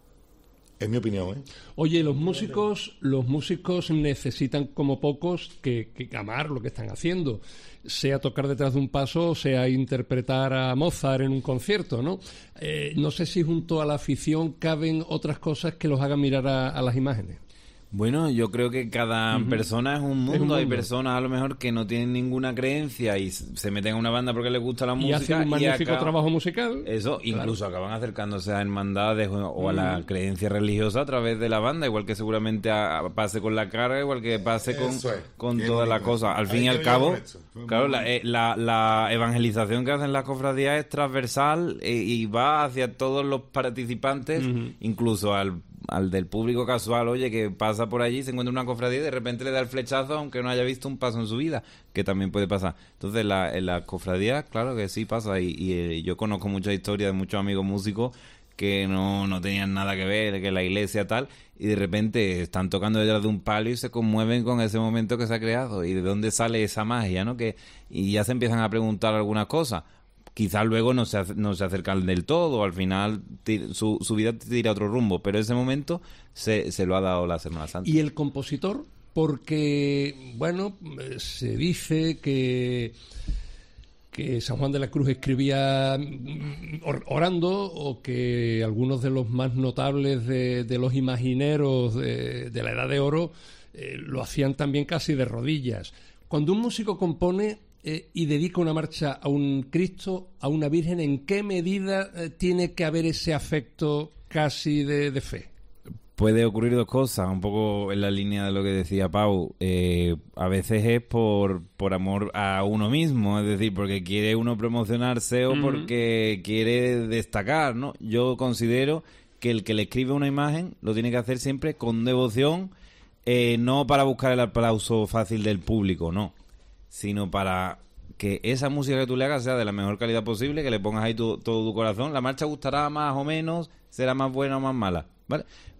Es mi opinión, ¿eh? Oye, los músicos, los músicos necesitan como pocos que, que amar lo que están haciendo, sea tocar detrás de un paso, sea interpretar a Mozart en un concierto, ¿no? Eh, no sé si junto a la afición caben otras cosas que los hagan mirar a, a las imágenes. Bueno, yo creo que cada uh-huh. persona es un, mundo. es un mundo. Hay personas a lo mejor que no tienen ninguna creencia y se meten a una banda porque les gusta la Y música. hacen un magnífico acaba... trabajo musical. Eso, claro. Incluso acaban acercándose a hermandades o, o a la creencia religiosa a través de la banda, igual que seguramente a, pase con la carga, igual que pase con, Eso es. con Qué todas las bonito. cosas. Al Ahí fin y te al veo cabo, con esto. claro, la, eh, la, la evangelización que hacen las cofradías es transversal eh, y va hacia todos los participantes, uh-huh. incluso al al del público casual, oye, que pasa por allí, se encuentra una cofradía y de repente le da el flechazo aunque no haya visto un paso en su vida, que también puede pasar. Entonces, la, en las cofradías, claro que sí pasa, y, y eh, yo conozco muchas historias de muchos amigos músicos que no, no tenían nada que ver, que la iglesia tal, y de repente están tocando detrás de un palio y se conmueven con ese momento que se ha creado, y de dónde sale esa magia, ¿no? Que, y ya se empiezan a preguntar algunas cosas. Quizás luego no se, no se acercan del todo, al final tir, su, su vida tira otro rumbo, pero ese momento se, se lo ha dado la Semana Santa. ¿Y el compositor? Porque, bueno, se dice que, que San Juan de la Cruz escribía orando, o que algunos de los más notables de, de los imagineros de, de la Edad de Oro eh, lo hacían también casi de rodillas. Cuando un músico compone... Eh, y dedica una marcha a un Cristo, a una Virgen, ¿en qué medida eh, tiene que haber ese afecto casi de, de fe? Puede ocurrir dos cosas, un poco en la línea de lo que decía Pau. Eh, a veces es por, por amor a uno mismo, es decir, porque quiere uno promocionarse o uh-huh. porque quiere destacar, ¿no? Yo considero que el que le escribe una imagen lo tiene que hacer siempre con devoción, eh, no para buscar el aplauso fácil del público, no, sino para que esa música que tú le hagas sea de la mejor calidad posible, que le pongas ahí tu, todo tu corazón. La marcha gustará más o menos, será más buena o más mala, ¿vale?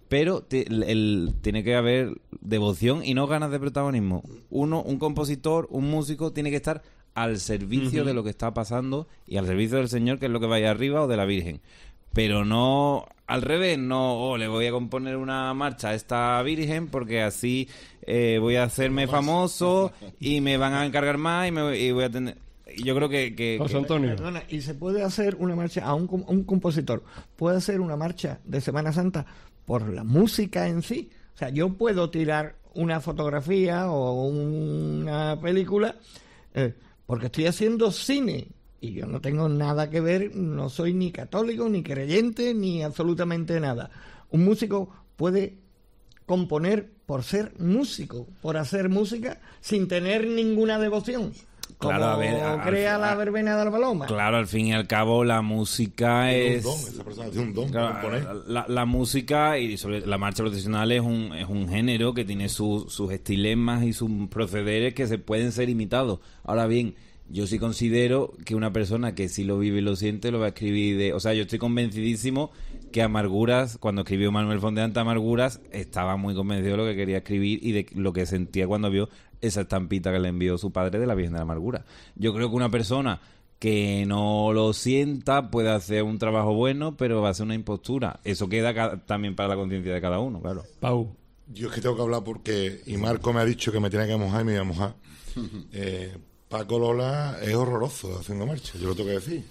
pero te- el, el- tiene que haber devoción y no ganas de protagonismo. Uno, un compositor, un músico, tiene que estar al servicio Ujú. de lo que está pasando y al servicio del Señor, que es lo que vaya arriba, o de la Virgen. Pero no al revés, no, oh, le voy a componer una marcha a esta Virgen porque así eh, voy a hacerme famoso y me van a encargar más y, me, y voy a tener... y Yo creo que... que- José que- Antonio. Perdona, y se puede hacer una marcha a un, com- un compositor, puede hacer una marcha de Semana Santa por la música en sí. O sea, yo puedo tirar una fotografía o una película eh, porque estoy haciendo cine y yo no tengo nada que ver, no soy ni católico, ni creyente, ni absolutamente nada. Un músico puede componer por ser músico, por hacer música sin tener ninguna devoción. Como Claro, a ver, a- crea al- la a- verbena de la paloma. Claro, al fin y al cabo la música Tiene es... un don, esa persona tiene un don Claro, para componer. la, la música y sobre la marcha procesional es un, es un género que tiene su- sus estilemas y sus procederes que se pueden ser imitados. Ahora bien, yo sí considero que una persona que sí lo vive y lo siente lo va a escribir de... O sea, yo estoy convencidísimo que Amarguras, cuando escribió Manuel Fondeante Amarguras, estaba muy convencido de lo que quería escribir y de lo que sentía cuando vio esa estampita que le envió su padre de la Virgen de la Amargura. Yo creo que una persona que no lo sienta puede hacer un trabajo bueno, pero va a ser una impostura. Eso queda ca- también para la conciencia de cada uno, claro. Pau. Yo es que tengo que hablar porque, y Marco me ha dicho que me tiene que mojar y me voy a mojar. Eh, Paco Lola es horroroso haciendo marcha, yo lo tengo que decir.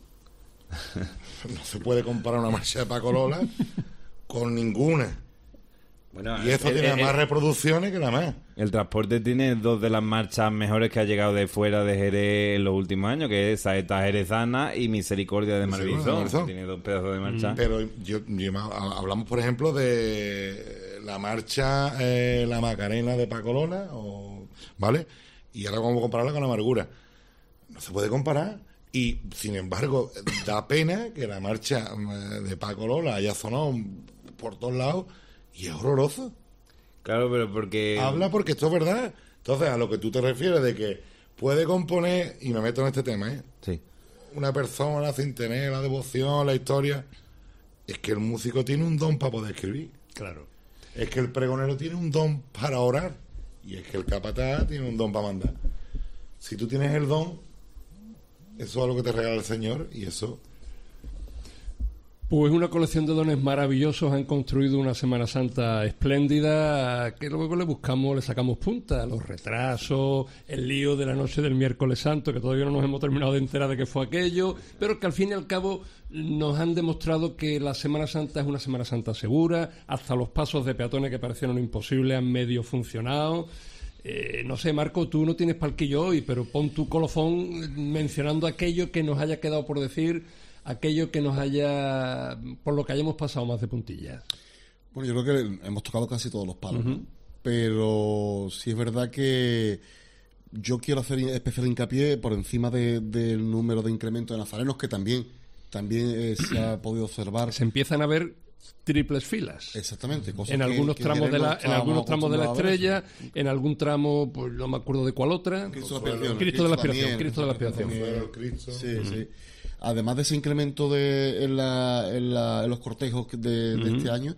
No se puede comparar una marcha de Paco Lola con ninguna. Bueno, Y esto el, tiene el- más reproducciones que la más. el transporte tiene dos de las marchas mejores que ha llegado de fuera de Jerez en los últimos años, que es Saeta Jerezana y Misericordia de Misericordia de Marbizón. Marbizón. Tiene dos pedazos de marcha. Pero yo, yo me- hablamos, por ejemplo, de la marcha eh, La Macarena de Paco Lola, o, ¿vale? Y ahora vamos a compararla con la Amargura. No se puede comparar. Y, sin embargo, da pena que la marcha eh, de Paco Lola haya sonado por todos lados y es horroroso. Claro, pero porque... Habla porque esto es verdad. Entonces, a lo que tú te refieres de que puede componer, y me meto en este tema, ¿eh? Sí. Una persona sin tener la devoción, la historia, es que el músico tiene un don para poder escribir. Claro. Es que el pregonero tiene un don para orar. Y es que el capataz tiene un don para mandar. Si tú tienes el don, eso es lo que te regala el Señor, y eso... Pues una colección de dones maravillosos han construido una Semana Santa espléndida que luego le buscamos, le sacamos punta, los retrasos, el lío de la noche del miércoles santo, que todavía no nos hemos terminado de enterar de qué fue aquello, pero que al fin y al cabo nos han demostrado que la Semana Santa es una Semana Santa segura, hasta los pasos de peatones que parecieron imposibles han medio funcionado. Eh, no sé, Marco, tú no tienes palquillo hoy, pero pon tu colofón mencionando aquello que nos haya quedado por decir, aquello que nos haya, por lo que hayamos pasado más de puntillas. Bueno, yo creo que hemos tocado casi todos los palos, ¿no? Pero sí es verdad que yo quiero hacer especial hincapié por encima de- del número de incremento de nazarenos, que también, también eh, se ha podido observar. Se empiezan a ver triples filas. Exactamente. cosas En que- algunos que tramos de Jerez no la, en estábamos algunos tramos de la acostumbrados a ver. estrella, en algún tramo, pues no me acuerdo de cuál otra. Cristo de la Aspiración. Cristo de la Aspiración, también, Cristo de la Aspiración. también. el Cristo. Sí, sí. Además de ese incremento de, en, la, en, la, en los cortejos de, de este año,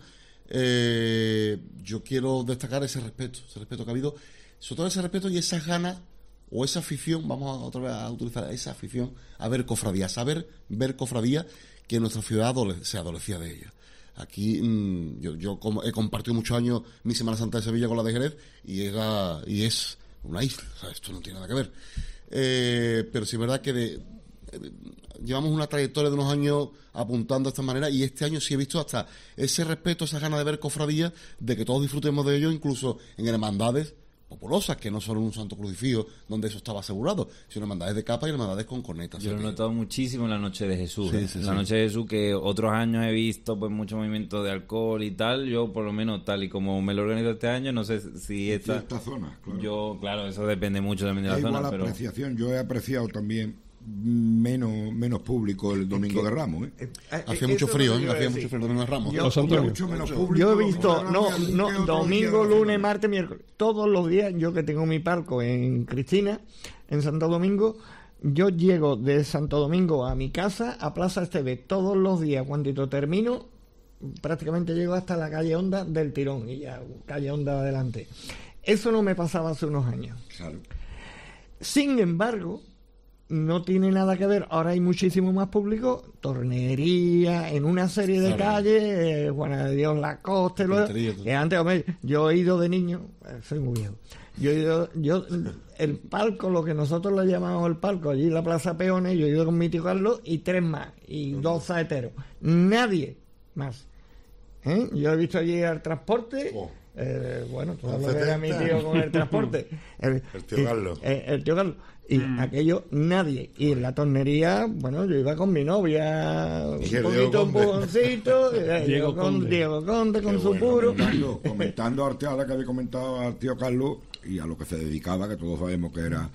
eh, yo quiero destacar ese respeto, ese respeto que ha habido, sobre todo ese respeto y esas ganas o esa afición, vamos a, otra vez a utilizar esa afición a ver cofradías, a saber ver cofradías que en nuestra ciudad adole- se adolecía de ellas. Aquí mmm, yo, yo como he compartido muchos años mi Semana Santa de Sevilla con la de Jerez y era y es una isla, o sea, esto no tiene nada que ver. Eh, pero sí es verdad que de, eh, llevamos una trayectoria de unos años apuntando de esta manera y este año sí he visto hasta ese respeto, esa ganas de ver cofradías, de que todos disfrutemos de ello, incluso en hermandades populosas, que no son un santo crucifijo donde eso estaba asegurado, sino hermandades de capa y hermandades con cornetas. Yo lo he notado muchísimo en la Noche de Jesús. Sí, ¿eh? sí, en la sí. Noche de Jesús, que otros años he visto pues mucho movimiento de alcohol y tal. Yo, por lo menos, tal y como me lo organizo este año, no sé si esta... Esta zona, claro. Yo, claro, eso depende mucho también de la Es igual zona, la pero... apreciación. Yo he apreciado también menos menos público el domingo de Ramos. ¿eh? Eh, Hacía eso mucho es lo frío, que ¿eh? iba a Hacía decir. mucho frío domingo de Ramos. Yo- Los Antonio. Mucho menos público. Yo he domingo visto, de Ramos no, que otro no, día de domingo, la lunes, semana. martes, miércoles, todos los días, yo que tengo mi palco en Cristina, en Santo Domingo, yo llego de Santo Domingo a mi casa, a Plaza Esteve, todos los días, cuando termino, prácticamente llego hasta la calle Honda del tirón y ya calle Honda adelante. Eso no me pasaba hace unos años. Claro. Sin embargo, no tiene nada que ver. Ahora hay muchísimo más público, tornería, en una serie de Claro. calles, eh, Juana de Dios Lacoste, lo, Tortería, todo. que antes, hombre, yo he ido de niño, eh, soy muy viejo, yo he ido, yo, el palco, lo que nosotros le llamamos el palco, allí en la Plaza Peones, yo he ido con mi tío Carlos y tres más, y dos saeteros, nadie más. ¿Eh? Yo he visto allí al transporte. Oh. Eh, bueno, todo Con lo que era mi setenta. tío con el transporte. El, El tío y- Carlos. eh, el tío Carlos. Y Mm. aquello, nadie. Y en la tornería, bueno, yo iba con mi novia, un Y el poquito, Diego un Conde. empujoncito, eh, Diego yo con Conde. Diego Conde, con Qué su bueno, puro. Comentando, comentando al tío, a la que había comentado al tío Carlos y a lo que se dedicaba, que todos sabemos que era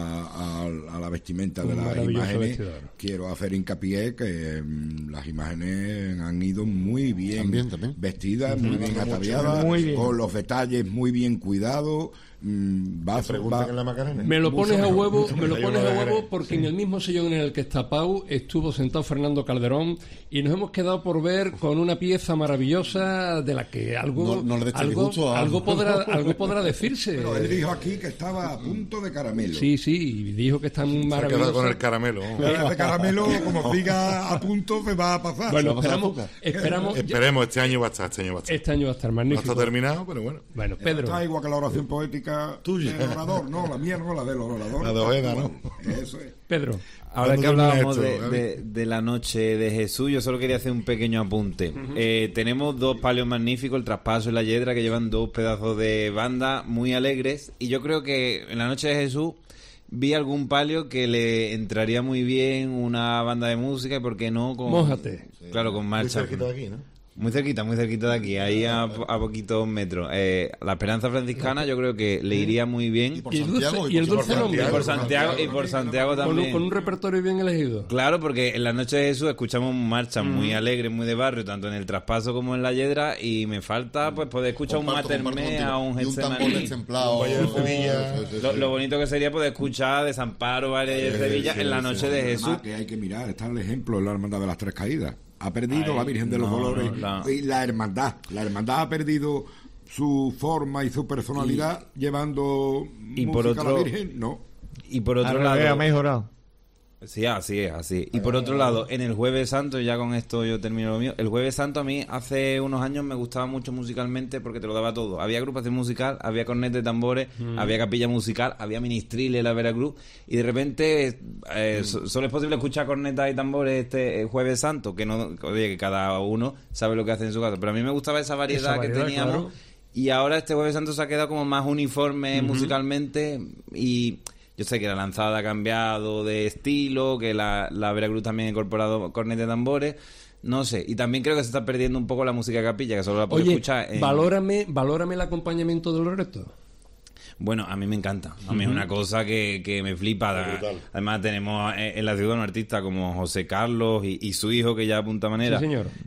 a, a- a la vestimenta Un de las maravilloso imágenes, vestidor. quiero hacer hincapié que mm, las imágenes han ido muy bien También, también. vestidas, muy bien mucho, ataviadas, muy bien. con los detalles muy bien cuidados. mm, va, Preguntan va- en la Macarena. Me lo Mucho pones a mejor, huevo, mucho me lo mejor. pones Yo a lo huevo veré. porque en el mismo sillón en el que está Pau estuvo sentado Fernando Calderón y nos hemos quedado por ver con una pieza maravillosa de la que algo No- no le des algo, disgusto a- algo podrá algo podrá decirse. Pero él dijo aquí que estaba a punto de caramelo. Sí, sí, y dijo que está muy Se ha quedado maravillosa. con el caramelo. Pero ese caramelo, como siga a punto, se va a pasar. Bueno, Se va a pasar esperamos, azúcar. esperamos Esperemos, este año va a estar, este año va a estar. este año va a estar No magnífico. está terminado, pero bueno. Bueno, Pedro, Está igual que la oración poética Tuya. del orador, no, la mía no, la del orador. La de Ojeda, ¿no? Eso es. Pedro, Ahora que ¿Cuándo termina hablábamos esto, de, Gaby? de- de la noche de Jesús, yo solo quería hacer un pequeño apunte. Eh, tenemos dos palios magníficos, el Traspaso y la Yedra, que llevan dos pedazos de banda muy alegres. Y yo creo que en la noche de Jesús vi algún palio que le entraría muy bien una banda de música y por qué no con... Mójate. Claro, con Muy marcha. cerquita de aquí, ¿no? Muy cerquita, muy cerquita de aquí, ahí a, a poquitos metros. Eh, la Esperanza Franciscana yo creo que le iría muy bien. Y por y el dulce, Santiago, y el por dulce Santiago. nombre, Y por Santiago, y por Santiago con, un, también. con un repertorio bien elegido. Claro, porque en la noche de Jesús escuchamos marchas muy alegres, muy de barrio, tanto en el Traspaso como en la Yedra, y me falta pues poder escuchar un Comparto, comparto Matermé, contigo. a un Y un tambor Getsemaní. destemplado. Valle de Sevilla. Sí, sí, Lo, sí. lo bonito que sería poder escuchar Desamparo, Valle de Sevilla sí, en la sí, noche sí. de Además, Jesús. que hay que mirar, está el ejemplo de la Hermandad de las Tres Caídas. Ha perdido Ay, la Virgen de los no, Dolores no, la- y la Hermandad. La Hermandad ha perdido su forma y su personalidad llevando y por música a otro- la Virgen. No. Y por otro Al revés, lado... ha mejorado. Sí, así es, así. Y por otro lado, en el Jueves Santo, y ya con esto yo termino lo mío, el Jueves Santo a mí hace unos años me gustaba mucho musicalmente porque te lo daba todo. Había agrupación musical, había cornet de tambores, había capilla musical, había ministriles en la Veracruz, y de repente eh, so- solo es posible escuchar cornetas y tambores este eh, Jueves Santo, que no, oye, que cada uno sabe lo que hace en su casa. Pero a mí me gustaba esa variedad, Esa variedad, que teníamos. claro. Y ahora este Jueves Santo se ha quedado como más uniforme musicalmente y yo sé que la lanzada ha cambiado de estilo, que la, la Veracruz también ha incorporado cornet de tambores, no sé. Y también creo que se está perdiendo un poco la música de capilla, que solo la puedes Oye, escuchar en... valórame, valórame el acompañamiento de Loreto. Bueno, a mí me encanta. A mí es una cosa que, que me flipa. Brutal. Además, tenemos en en la ciudad un artista como José Carlos y, y su hijo, que ya apunta manera. Sí, señor.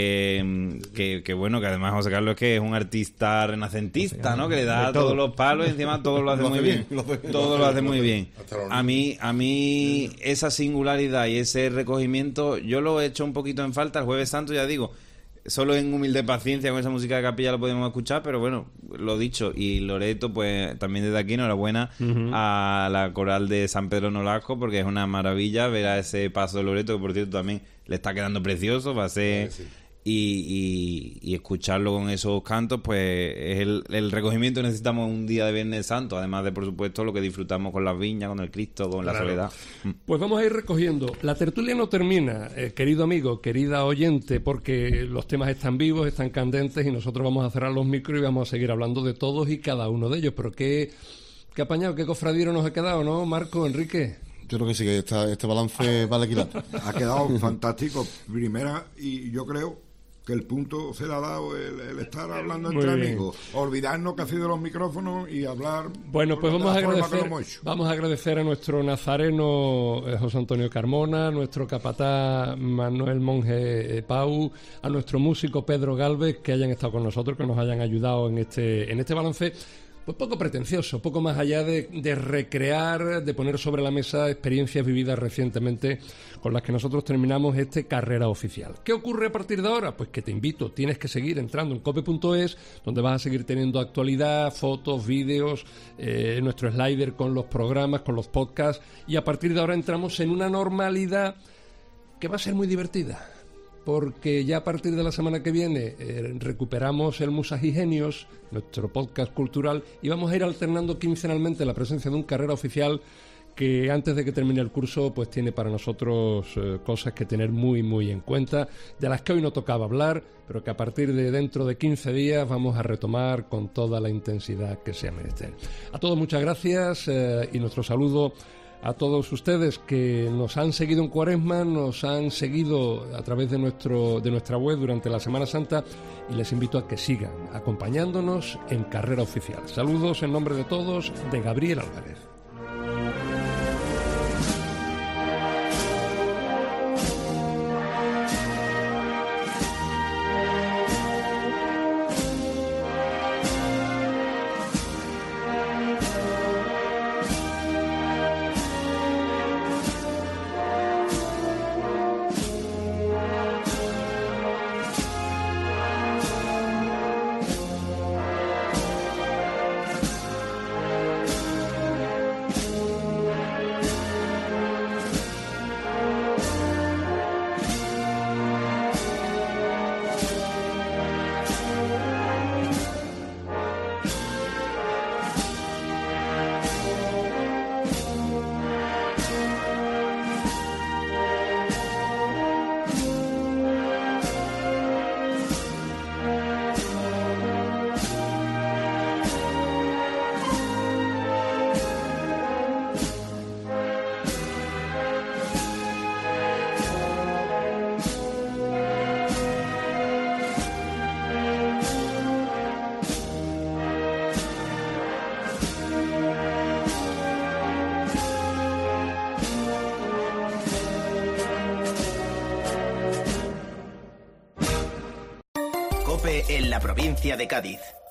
Eh, que, que bueno, que además José Carlos es que es un artista renacentista, ¿no? Que le da de todo. todos los palos y encima todo lo hace Lo muy hace bien. bien, lo hace bien. Todo lo hace muy bien. Hasta los A mí, a mí esa singularidad y ese recogimiento, yo lo he hecho un poquito en falta el Jueves Santo, ya digo. Solo en humilde paciencia con esa música de capilla lo podemos escuchar, pero bueno, lo dicho. Y Loreto, pues también desde aquí, enhorabuena a la coral de San Pedro Nolasco, porque es una maravilla ver a ese paso de Loreto, que por cierto también le está quedando precioso, va a ser... Sí, sí. Y, y, y escucharlo con esos cantos, pues es el, el recogimiento que necesitamos un día de Viernes Santo, además de, por supuesto, lo que disfrutamos con las viñas, con el Cristo, con la Claro. soledad. Pues vamos a ir recogiendo. La tertulia no termina, eh, querido amigo, querida oyente, porque los temas están vivos, están candentes y nosotros vamos a cerrar los micros y vamos a seguir hablando de todos y cada uno de ellos. Pero qué, qué apañado, qué cofradiro nos ha quedado, ¿no, Marco, Enrique? Yo creo que sí, que esta, este balance vale quilate. Ha quedado fantástico. Primera, y yo creo que el punto se le ha dado el, el estar hablando Muy entre bien. amigos, olvidarnos que ha sido los micrófonos y hablar. Bueno, pues de vamos a la forma que lo agradecer, hemos hecho. vamos a agradecer a nuestro nazareno eh, José Antonio Carmona, nuestro capataz Manuel Monje eh, Pau, a nuestro músico Pedro Galvez, que hayan estado con nosotros, que nos hayan ayudado en este en este balance. pues poco pretencioso, poco más allá de, de recrear, de poner sobre la mesa experiencias vividas recientemente con las que nosotros terminamos este Carrera Oficial. ¿Qué ocurre a partir de ahora? Pues que te invito, tienes que seguir entrando en cope punto es, donde vas a seguir teniendo actualidad, fotos, vídeos, eh, nuestro slider con los programas, con los podcasts, y a partir de ahora entramos en una normalidad que va a ser muy divertida, porque ya a partir de la semana que viene eh, recuperamos el Musas y Genios, nuestro podcast cultural, y vamos a ir alternando quincenalmente la presencia de un Carrera Oficial que antes de que termine el curso pues tiene para nosotros eh, cosas que tener muy muy en cuenta, de las que hoy no tocaba hablar, pero que a partir de dentro de quince días vamos a retomar con toda la intensidad que sea menester. A todos muchas gracias eh, y nuestro saludo a todos ustedes que nos han seguido en Cuaresma, nos han seguido a través de nuestro de nuestra web durante la Semana Santa, y les invito a que sigan acompañándonos en Carrera Oficial. Saludos en nombre de todos, de Gabriel Álvarez. COPE en la provincia de Cádiz.